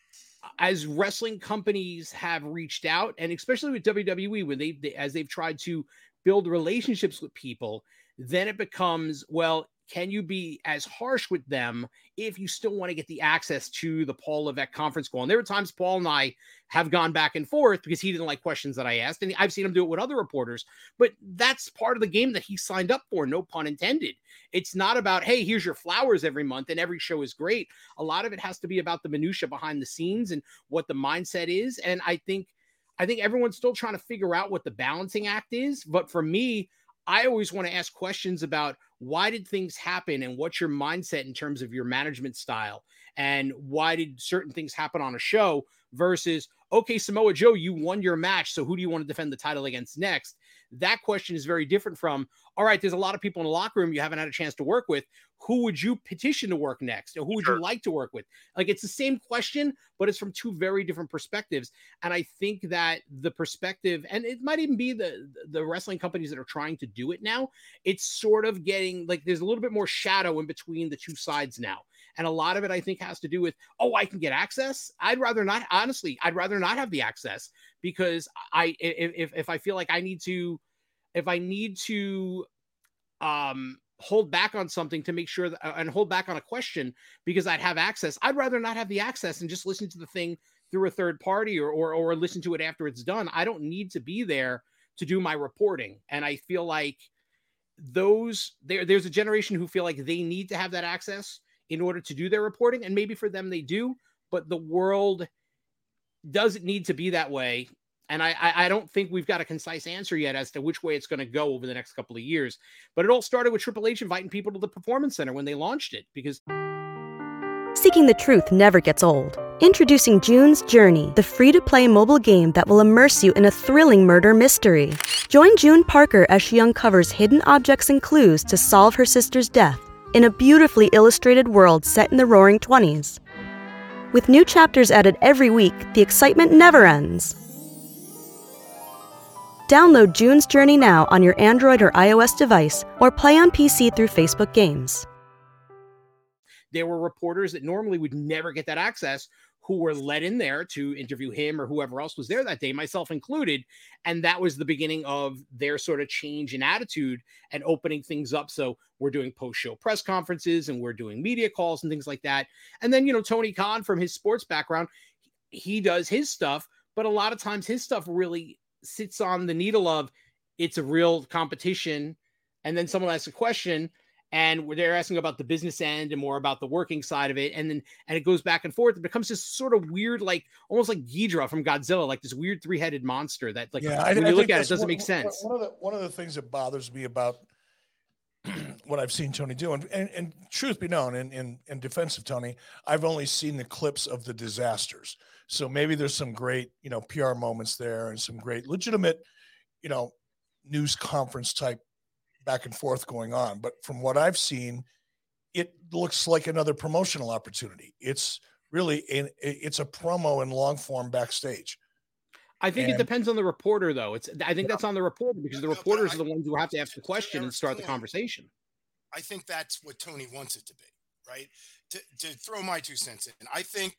as wrestling companies have reached out, and especially with WWE, when as they've tried to build relationships with people, then it becomes, well, can you be as harsh with them if you still want to get the access to the Paul Levesque conference call? And there were times Paul and I have gone back and forth because he didn't like questions that I asked. And I've seen him do it with other reporters, but that's part of the game that he signed up for. No pun intended. It's not about, hey, here's your flowers every month and every show is great. A lot of it has to be about the minutia behind the scenes and what the mindset is. And I think everyone's still trying to figure out what the balancing act is. But for me, I always want to ask questions about why did things happen and what's your mindset in terms of your management style and why did certain things happen on a show versus, okay, Samoa Joe, you won your match. So who do you want to defend the title against next? That question is very different from, all right, there's a lot of people in the locker room you haven't had a chance to work with. Who would you petition to work next? Or who would you like to work with? Like, it's the same question, but it's from two very different perspectives. And I think that the perspective, and it might even be the wrestling companies that are trying to do it now, it's sort of getting like, there's a little bit more shadow in between the two sides now. And a lot of it, I think, has to do with, oh, I can get access. I'd rather not have the access because if I feel like I need to, hold back on something to make sure that, and hold back on a question because I'd have access, I'd rather not have the access and just listen to the thing through a third party or listen to it after it's done. I don't need to be there to do my reporting. And I feel like there's a generation who feel like they need to have that access in order to do their reporting. And maybe for them, they do, but the world doesn't need to be that way. And I don't think we've got a concise answer yet as to which way it's going to go over the next couple of years. But it all started with Triple H inviting people to the Performance Center when they launched it, because seeking the truth never gets old. Introducing June's Journey, the free-to-play mobile game that will immerse you in a thrilling murder mystery. Join June Parker as she uncovers hidden objects and clues to solve her sister's death in a beautifully illustrated world set in the Roaring 20s. With new chapters added every week, the excitement never ends. Download June's Journey now on your Android or iOS device, or play on PC through Facebook Games. There were reporters that normally would never get that access who were let in there to interview him or whoever else was there that day, myself included. And that was the beginning of their sort of change in attitude and opening things up. So we're doing post-show press conferences and we're doing media calls and things like that. And then, Tony Khan, from his sports background, he does his stuff, but a lot of times his stuff really sits on the needle of it's a real competition. And then someone asks a question and they're asking about the business end and more about the working side of it. And it goes back and forth. It becomes this sort of weird, like almost like Ghidorah from Godzilla, like this weird three-headed monster that when you look at it, doesn't make sense. One of the things that bothers me about what I've seen Tony do, and truth be known, in defense of Tony, I've only seen the clips of the disasters. So maybe there's some great, PR moments there and some great legitimate, news conference type back and forth going on. But from what I've seen, it looks like another promotional opportunity. It's really it's a promo in long form backstage. I think it depends on the reporter, though. I think that's on the reporter because the reporters are the ones who have to ask the question and start the conversation. I think that's what Tony wants it to be, right? To throw my 2 cents in, I think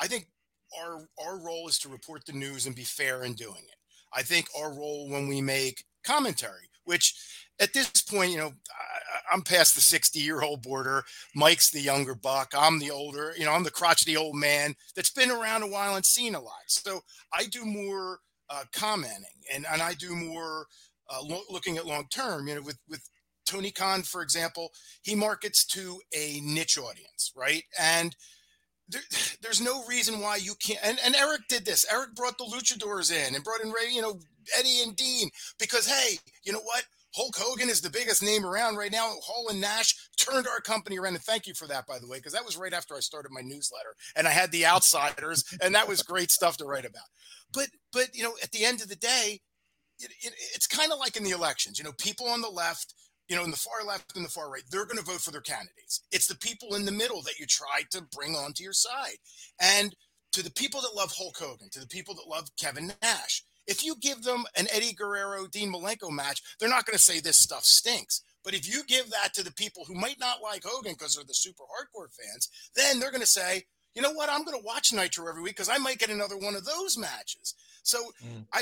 our role is to report the news and be fair in doing it. I think our role when we make commentary, which at this point, I'm past the 60-year-old border. Mike's the younger buck. I'm the older, I'm the crotchety old man that's been around a while and seen a lot. So I do more commenting and I do more looking at long term. With Tony Khan, for example, he markets to a niche audience, right? And there's no reason why you can't. And Eric did this. Eric brought the luchadors in and brought in Ray, Eddie and Dean, because, hey, you know what? Hulk Hogan is the biggest name around right now. Hall and Nash turned our company around. And thank you for that, by the way, because that was right after I started my newsletter and I had the Outsiders and that was great stuff to write about. But at the end of the day, it's kind of like in the elections, people on the left, in the far left and the far right, they're going to vote for their candidates. It's the people in the middle that you try to bring onto your side. And to the people that love Hulk Hogan, to the people that love Kevin Nash, if you give them an Eddie Guerrero, Dean Malenko match, they're not going to say this stuff stinks. But if you give that to the people who might not like Hogan because they're the super hardcore fans, then they're going to say, you know what, I'm going to watch Nitro every week because I might get another one of those matches. So, I mean,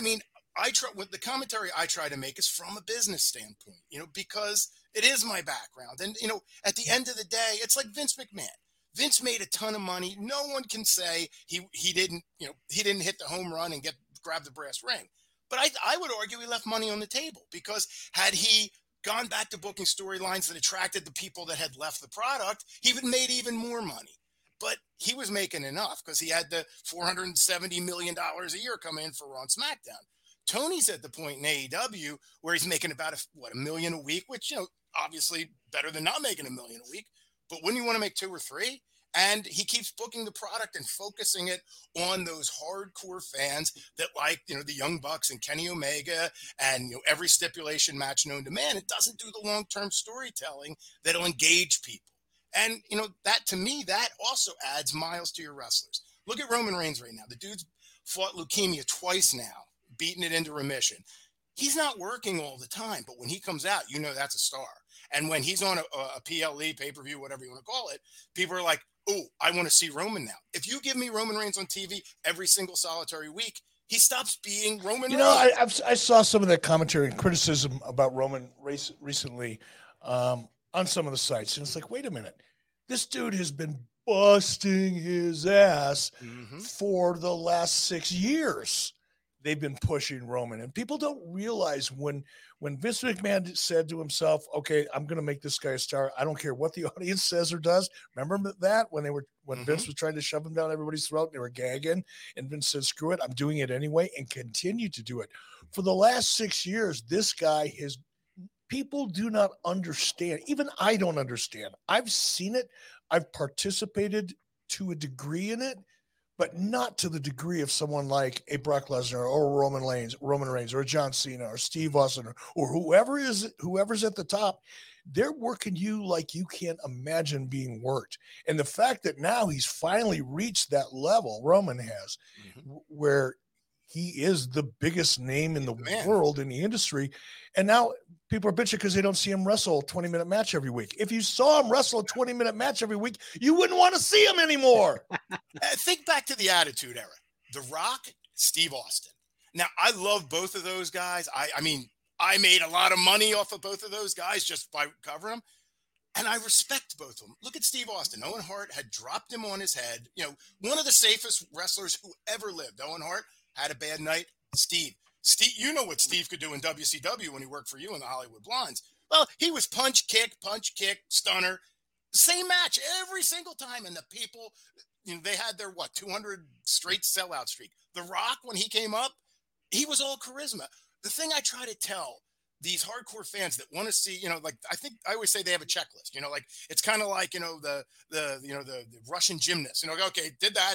the commentary I try to make is from a business standpoint, because it is my background. And, at the end of the day, it's like Vince McMahon. Vince made a ton of money. No one can say he didn't hit the home run and grab the brass ring. But I would argue he left money on the table, because had he gone back to booking storylines that attracted the people that had left the product, he would have made even more money. But he was making enough because he had the $470 million a year come in for Raw and SmackDown. Tony's at the point in AEW where he's making about $1 million a week, which, obviously better than not making $1 million a week. But wouldn't you want to make 2 or 3? And he keeps booking the product and focusing it on those hardcore fans that like, the Young Bucks and Kenny Omega and, every stipulation match known to man. It doesn't do the long-term storytelling that'll engage people. And, that to me, that also adds miles to your wrestlers. Look at Roman Reigns right now. The dude's fought leukemia twice now, beating it into remission. He's not working all the time, but when he comes out, that's a star. And when he's on a PLE, pay-per-view, whatever you want to call it, people are like, oh, I want to see Roman now. If you give me Roman Reigns on TV every single solitary week, he stops being Roman Reigns. I saw some of that commentary and criticism about Roman recently on some of the sites. And it's like, wait a minute. This dude has been busting his ass for the last 6 years. They've been pushing Roman, and people don't realize when Vince McMahon said to himself, okay, I'm going to make this guy a star. I don't care what the audience says or does. Remember that when Vince was trying to shove him down everybody's throat and they were gagging, and Vince said, screw it, I'm doing it anyway, and continue to do it. For the last 6 years, this guy people do not understand. Even I don't understand. I've seen it. I've participated to a degree in it, but not to the degree of someone like a Brock Lesnar or Roman Reigns or John Cena or Steve Austin or whoever's at the top. They're working you like you can't imagine being worked. And the fact that now he's finally reached that level, Roman has, where he is the biggest name in the world in the industry. And now people are bitching because they don't see him wrestle a 20-minute match every week. If you saw him wrestle a 20-minute match every week, you wouldn't want to see him anymore. Think back to the Attitude Era. The Rock, Steve Austin. Now, I love both of those guys. I mean, I made a lot of money off of both of those guys just by covering them. And I respect both of them. Look at Steve Austin. Owen Hart had dropped him on his head. One of the safest wrestlers who ever lived. Owen Hart had a bad night. Steve, you know what Steve could do in WCW when he worked for you in the Hollywood Blondes. Well, he was punch, kick, stunner. Same match every single time. And the people, they had their, 200 straight sellout streak. The Rock, when he came up, he was all charisma. The thing I try to tell these hardcore fans that want to see, I think I always say they have a checklist, it's kind of like, the Russian gymnast, okay, did that.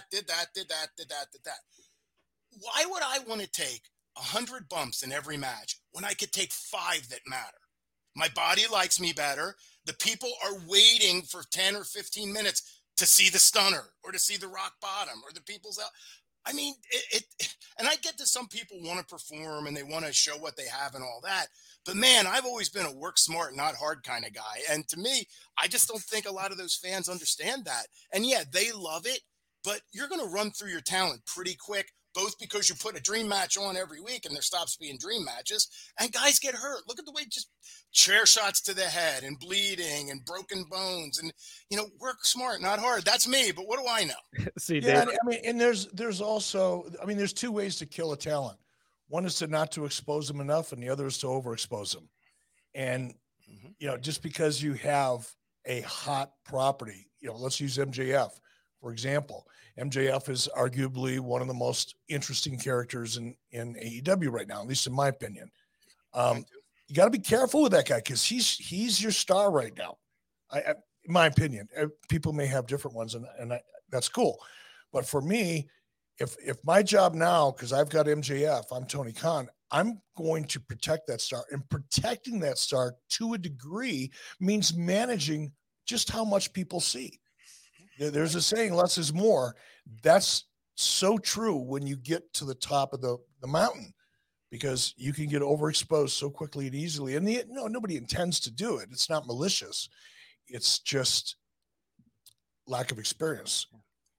Why would I want to take 100 bumps in every match when I could take 5 that matter? My body likes me better. The people are waiting for 10 or 15 minutes to see the stunner or to see the rock bottom or the people's out. I mean, and I get that some people want to perform and they want to show what they have and all that. But man, I've always been a work smart, not hard kind of guy. And to me, I just don't think a lot of those fans understand that. And yeah, they love it, but you're going to run through your talent pretty quick, both because you put a dream match on every week and there stops being dream matches and guys get hurt. Look at the way just chair shots to the head and bleeding and broken bones and, work smart, not hard. That's me, but what do I know? See, yeah, I mean, and there's also, there's 2 ways to kill a talent. One is not to expose them enough, and the other is to overexpose them. And, just because you have a hot property, let's use MJF, for example. MJF is arguably one of the most interesting characters in AEW right now, at least in my opinion. You got to be careful with that guy because he's your star right now. In my opinion, people may have different ones, and that's cool. But for me, if my job now, because I've got MJF, I'm Tony Khan, I'm going to protect that star, and protecting that star to a degree means managing just how much people see. There's a saying, less is more. That's so true when you get to the top of the mountain, because you can get overexposed so quickly and easily. And nobody intends to do it. It's not malicious. It's just lack of experience.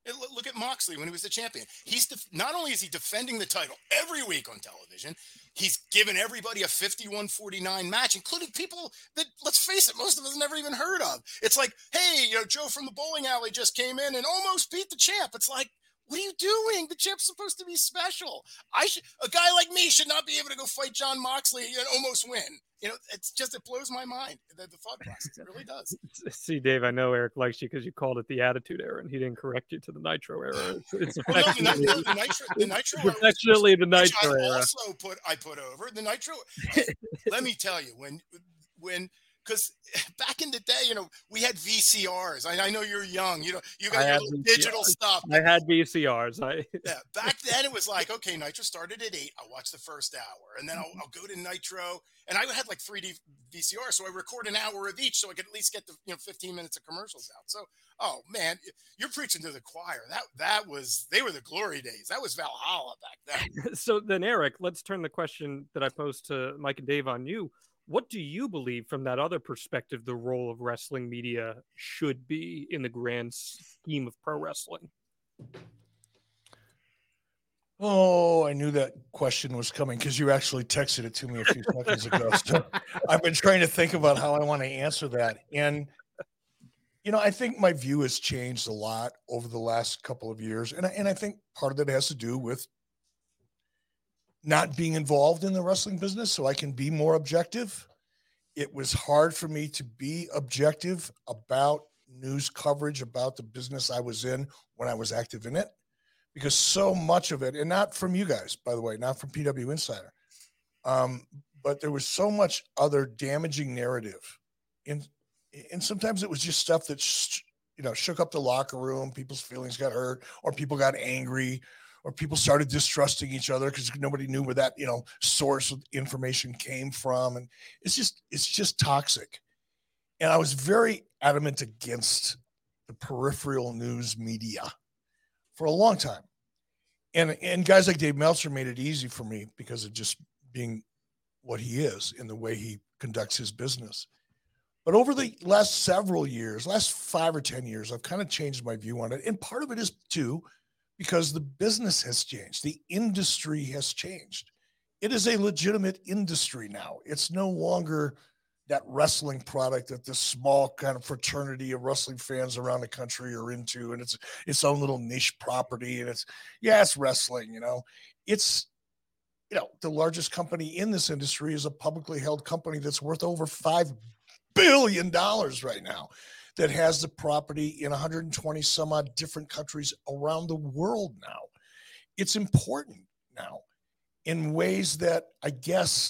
Look at Moxley when he was the champion. Not only is he defending the title every week on television, he's given everybody a 51-49 match, including people that, let's face it, most of us never even heard of. It's like, hey, Joe from the bowling alley just came in and almost beat the champ. It's like, what are you doing? The champ's supposed to be special. A guy like me should not be able to go fight Jon Moxley and almost win. It blows my mind, the thought process. It really does. See, Dave, I know Eric likes you because you called it the Attitude Era, and he didn't correct you to the Nitro Era. It's the Nitro Era. Actually, the Nitro Era. I put over the Nitro. Let me tell you, when because back in the day, we had VCRs. I know you're young. You got your little digital stuff. I had VCRs. Yeah, back then it was like, okay, Nitro started at 8. I'll watch the first hour, and then I'll go to Nitro. And I had like 3D VCR, so I record an hour of each, so I could at least get the 15 minutes of commercials out. So, oh man, you're preaching to the choir. They were the glory days. That was Valhalla back then. So then, Eric, let's turn the question that I posed to Mike and Dave on you. What do you believe, from that other perspective, the role of wrestling media should be in the grand scheme of pro wrestling? Oh, I knew that question was coming because you actually texted it to me a few seconds ago. So I've been trying to think about how I want to answer that. And, I think my view has changed a lot over the last couple of years. And I think part of it has to do with not being involved in the wrestling business, so I can be more objective. It was hard for me to be objective about news coverage about the business I was in when I was active in it, because so much of it, and not from you guys, by the way, not from PW Insider, but there was so much other damaging narrative. And sometimes it was just stuff that, shook up the locker room. People's feelings got hurt, or people got angry, or people started distrusting each other because nobody knew where that, source of information came from. And it's just toxic. And I was very adamant against the peripheral news media for a long time. And guys like Dave Meltzer made it easy for me because of just being what he is in the way he conducts his business. But over the last several years, last 5 or 10 years, I've kind of changed my view on it. And part of it is too, because the business has changed. The industry has changed. It is a legitimate industry now. It's no longer that wrestling product that this small kind of fraternity of wrestling fans around the country are into, and it's its own little niche property. And it's wrestling, It's, the largest company in this industry is a publicly held company that's worth over $5 billion right now, that has the property in 120 some odd different countries around the world now. It's important now in ways that I guess,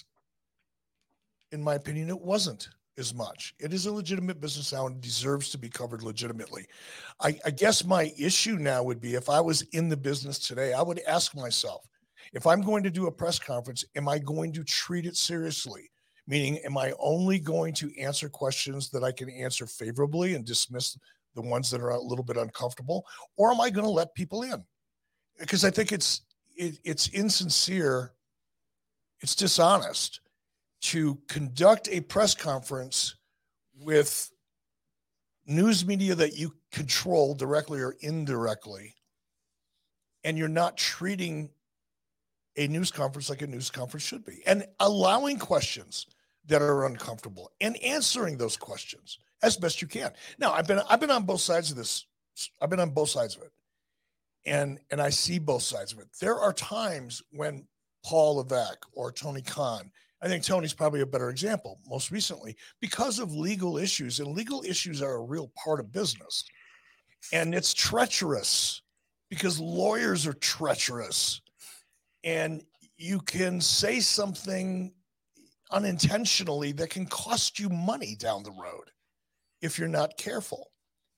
in my opinion, it wasn't as much. It is a legitimate business now and deserves to be covered legitimately. I guess my issue now would be, if I was in the business today, I would ask myself, if I'm going to do a press conference, am I going to treat it seriously? Meaning, am I only going to answer questions that I can answer favorably and dismiss the ones that are a little bit uncomfortable? Or am I going to let people in? Because I think it's insincere, it's dishonest to conduct a press conference with news media that you control directly or indirectly, and you're not treating a news conference like a news conference should be, and allowing questions that are uncomfortable and answering those questions as best you can. Now, I've been on both sides of this. I've been on both sides of it. And I see both sides of it. There are times when Paul Levesque or Tony Khan, I think Tony's probably a better example, most recently, because of legal issues, and legal issues are a real part of business. And it's treacherous because lawyers are treacherous, and you can say something unintentionally that can cost you money down the road if you're not careful.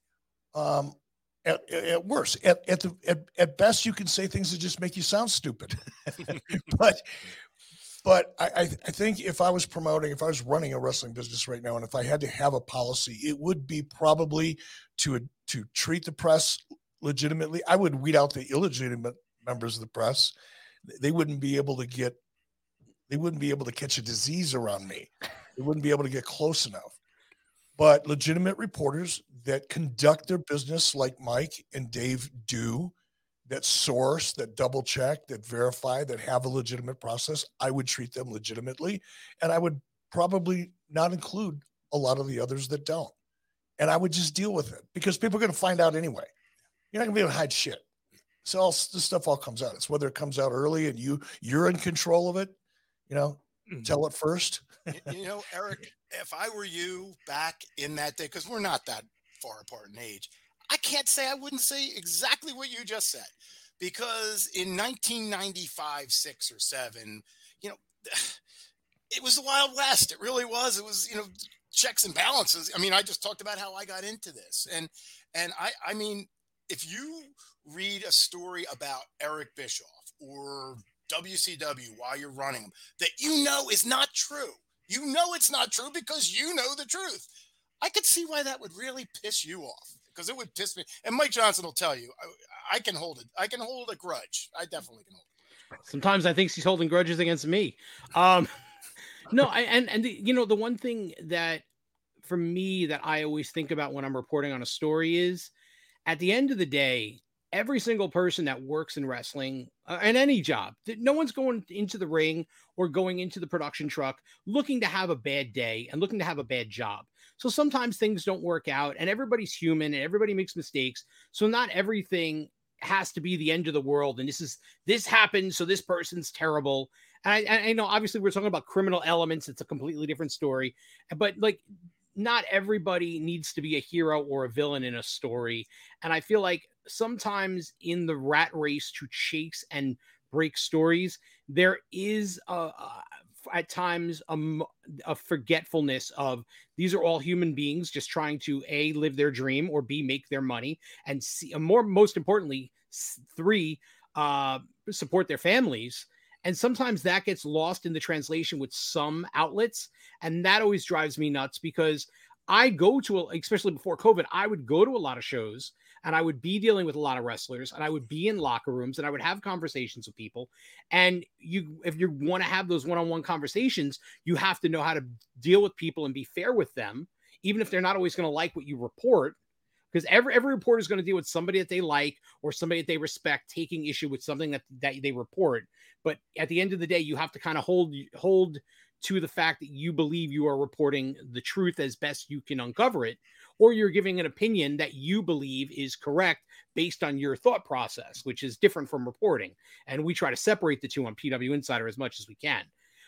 At worst, at best, you can say things that just make you sound stupid. but I think if I was running a wrestling business right now, and if I had to have a policy, it would be probably to treat the press legitimately. I would weed out the illegitimate members of the press. They wouldn't be able to catch a disease around me. They wouldn't be able to get close enough. But legitimate reporters that conduct their business like Mike and Dave do, that source, that double check, that verify, that have a legitimate process, I would treat them legitimately. And I would probably not include a lot of the others that don't. And I would just deal with it because people are going to find out anyway. You're not going to be able to hide shit. So this stuff all comes out. It's whether it comes out early and you're in control of it, tell it first. Eric, if I were you back in that day, because we're not that far apart in age, I can't say I wouldn't say exactly what you just said, because in 1995, 6 or 7, it was the Wild West. It really was. It was, checks and balances. I mean, I just talked about how I got into this. And I mean, if you read a story about Eric Bischoff or WCW while you're running them that is not true, it's not true because you know the truth, I could see why that would really piss you off, because it would piss me. And Mike Johnson will tell you, I can hold it. I can hold a grudge. I definitely can hold a grudge. Sometimes I think she's holding grudges against me. No, the one thing that for me that I always think about when I'm reporting on a story is, at the end of the day, every single person that works in wrestling and any job, no one's going into the ring or going into the production truck looking to have a bad day and looking to have a bad job. So sometimes things don't work out, and everybody's human and everybody makes mistakes. So not everything has to be the end of the world. And this happened, so this person's terrible. And I know obviously we're talking about criminal elements. It's a completely different story, but not everybody needs to be a hero or a villain in a story. And I feel like sometimes in the rat race to chase and break stories, there is at times a forgetfulness of these are all human beings just trying to A, live their dream, or B, make their money, and most importantly, 3, support their families. And sometimes that gets lost in the translation with some outlets. And that always drives me nuts, because I go to, especially before COVID, I would go to a lot of shows and I would be dealing with a lot of wrestlers, and I would be in locker rooms and I would have conversations with people. And if you want to have those one-on-one conversations, you have to know how to deal with people and be fair with them, even if they're not always going to like what you report. Because every reporter is going to deal with somebody that they like or somebody that they respect taking issue with something that they report. But at the end of the day, you have to kind of hold to the fact that you believe you are reporting the truth as best you can uncover it, or you're giving an opinion that you believe is correct based on your thought process, which is different from reporting. And we try to separate the two on PW Insider as much as we can.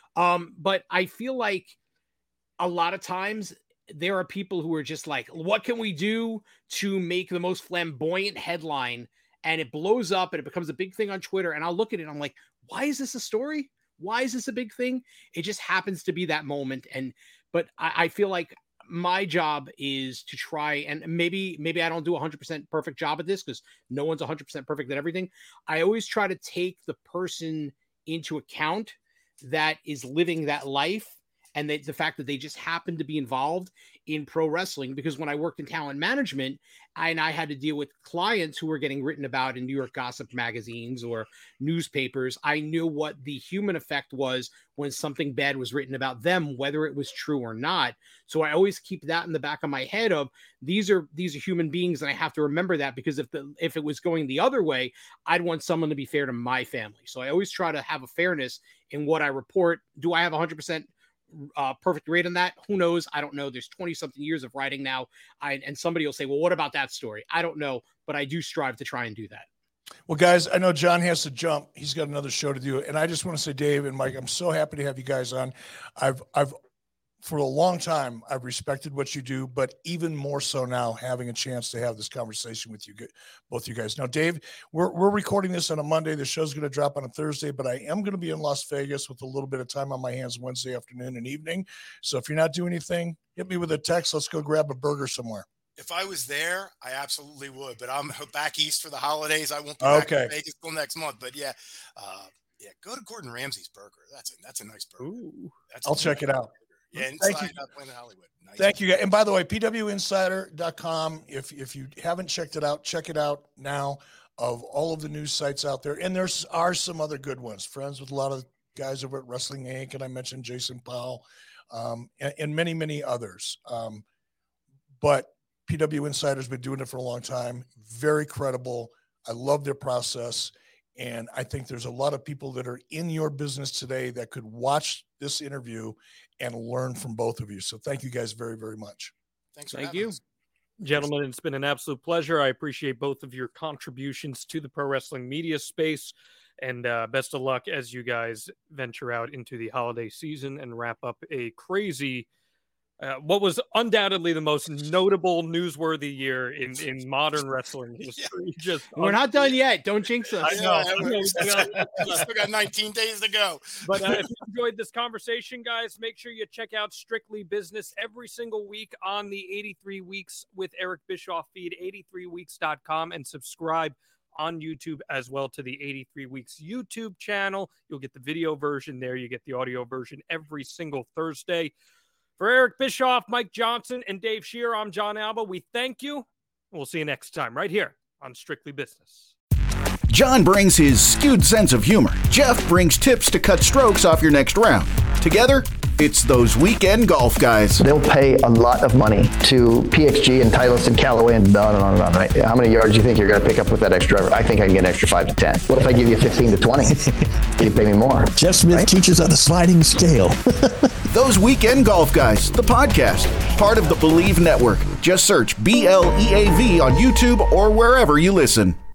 But I feel like a lot of times there are people who are just like, what can we do to make the most flamboyant headline? And it blows up and it becomes a big thing on Twitter. And I'll look at it and I'm like, why is this a story? Why is this a big thing? It just happens to be that moment. But I feel like my job is to try, and maybe I don't do 100% perfect job at this, because no one's 100% perfect at everything. I always try to take the person into account that is living that life, and the fact that they just happen to be involved in pro wrestling. Because when I worked in talent management, I had to deal with clients who were getting written about in New York gossip magazines or newspapers, I knew what the human effect was when something bad was written about them, whether it was true or not. So I always keep that in the back of my head of these are human beings, and I have to remember that, because if it was going the other way, I'd want someone to be fair to my family. So I always try to have a fairness in what I report. Do I have 100% perfect rate on that? Who knows? I don't know. There's 20 something years of writing now. And somebody will say, well, what about that story? I don't know, but I do strive to try and do that. Well, guys, I know John has to jump. He's got another show to do. And I just want to say, Dave and Mike, I'm so happy to have you guys on. I've for a long time, I've respected what you do, but even more so now, having a chance to have this conversation with you, both you guys. Now, Dave, we're recording this on a Monday. The show's going to drop on a Thursday, but I am going to be in Las Vegas with a little bit of time on my hands Wednesday afternoon and evening. So if you're not doing anything, hit me with a text. Let's go grab a burger somewhere. If I was there, I absolutely would, but I'm back east for the holidays. I won't be back in Vegas till next month, but yeah, go to Gordon Ramsay's burger. That's a nice burger. Ooh. I'll check it out. Yeah, inside Planet Hollywood. Nice. Thank you, guys. And by the way, pwinsider.com. If you haven't checked it out, check it out now, of all of the news sites out there. And are some other good ones. Friends with a lot of guys over at Wrestling Inc. And I mentioned Jason Powell, and many, many others. But PW Insider's been doing it for a long time. Very credible. I love their process. And I think there's a lot of people that are in your business today that could watch this interview and learn from both of you. So thank you guys very, very much. Thanks for Thank having you. us. Gentlemen, it's been an absolute pleasure. I appreciate both of your contributions to the pro wrestling media space. And best of luck as you guys venture out into the holiday season and wrap up a crazy, what was undoubtedly the most notable, newsworthy year in modern wrestling history. Just We're not done yet. Don't jinx us. I know. We still got 19 days to go. But if you enjoyed this conversation, guys, make sure you check out Strictly Business every single week on the 83 Weeks with Eric Bischoff feed, 83weeks.com, and subscribe on YouTube as well to the 83 Weeks YouTube channel. You'll get the video version there. You get the audio version every single Thursday. For Eric Bischoff, Mike Johnson, and Dave Shear, I'm John Alba. We thank you. We'll see you next time right here on Strictly Business. John brings his skewed sense of humor. Jeff brings tips to cut strokes off your next round. Together, it's those weekend golf guys. They'll pay a lot of money to PXG and Titleist and Callaway and on and on and on, right? How many yards do you think you're going to pick up with that extra driver? I think I can get an extra 5 to 10. What if I give you 15 to 20? You pay me more. Jeff Smith teaches on a sliding scale. Those Weekend Golf Guys, the podcast, part of the Believe Network. Just search BLEAV on YouTube or wherever you listen.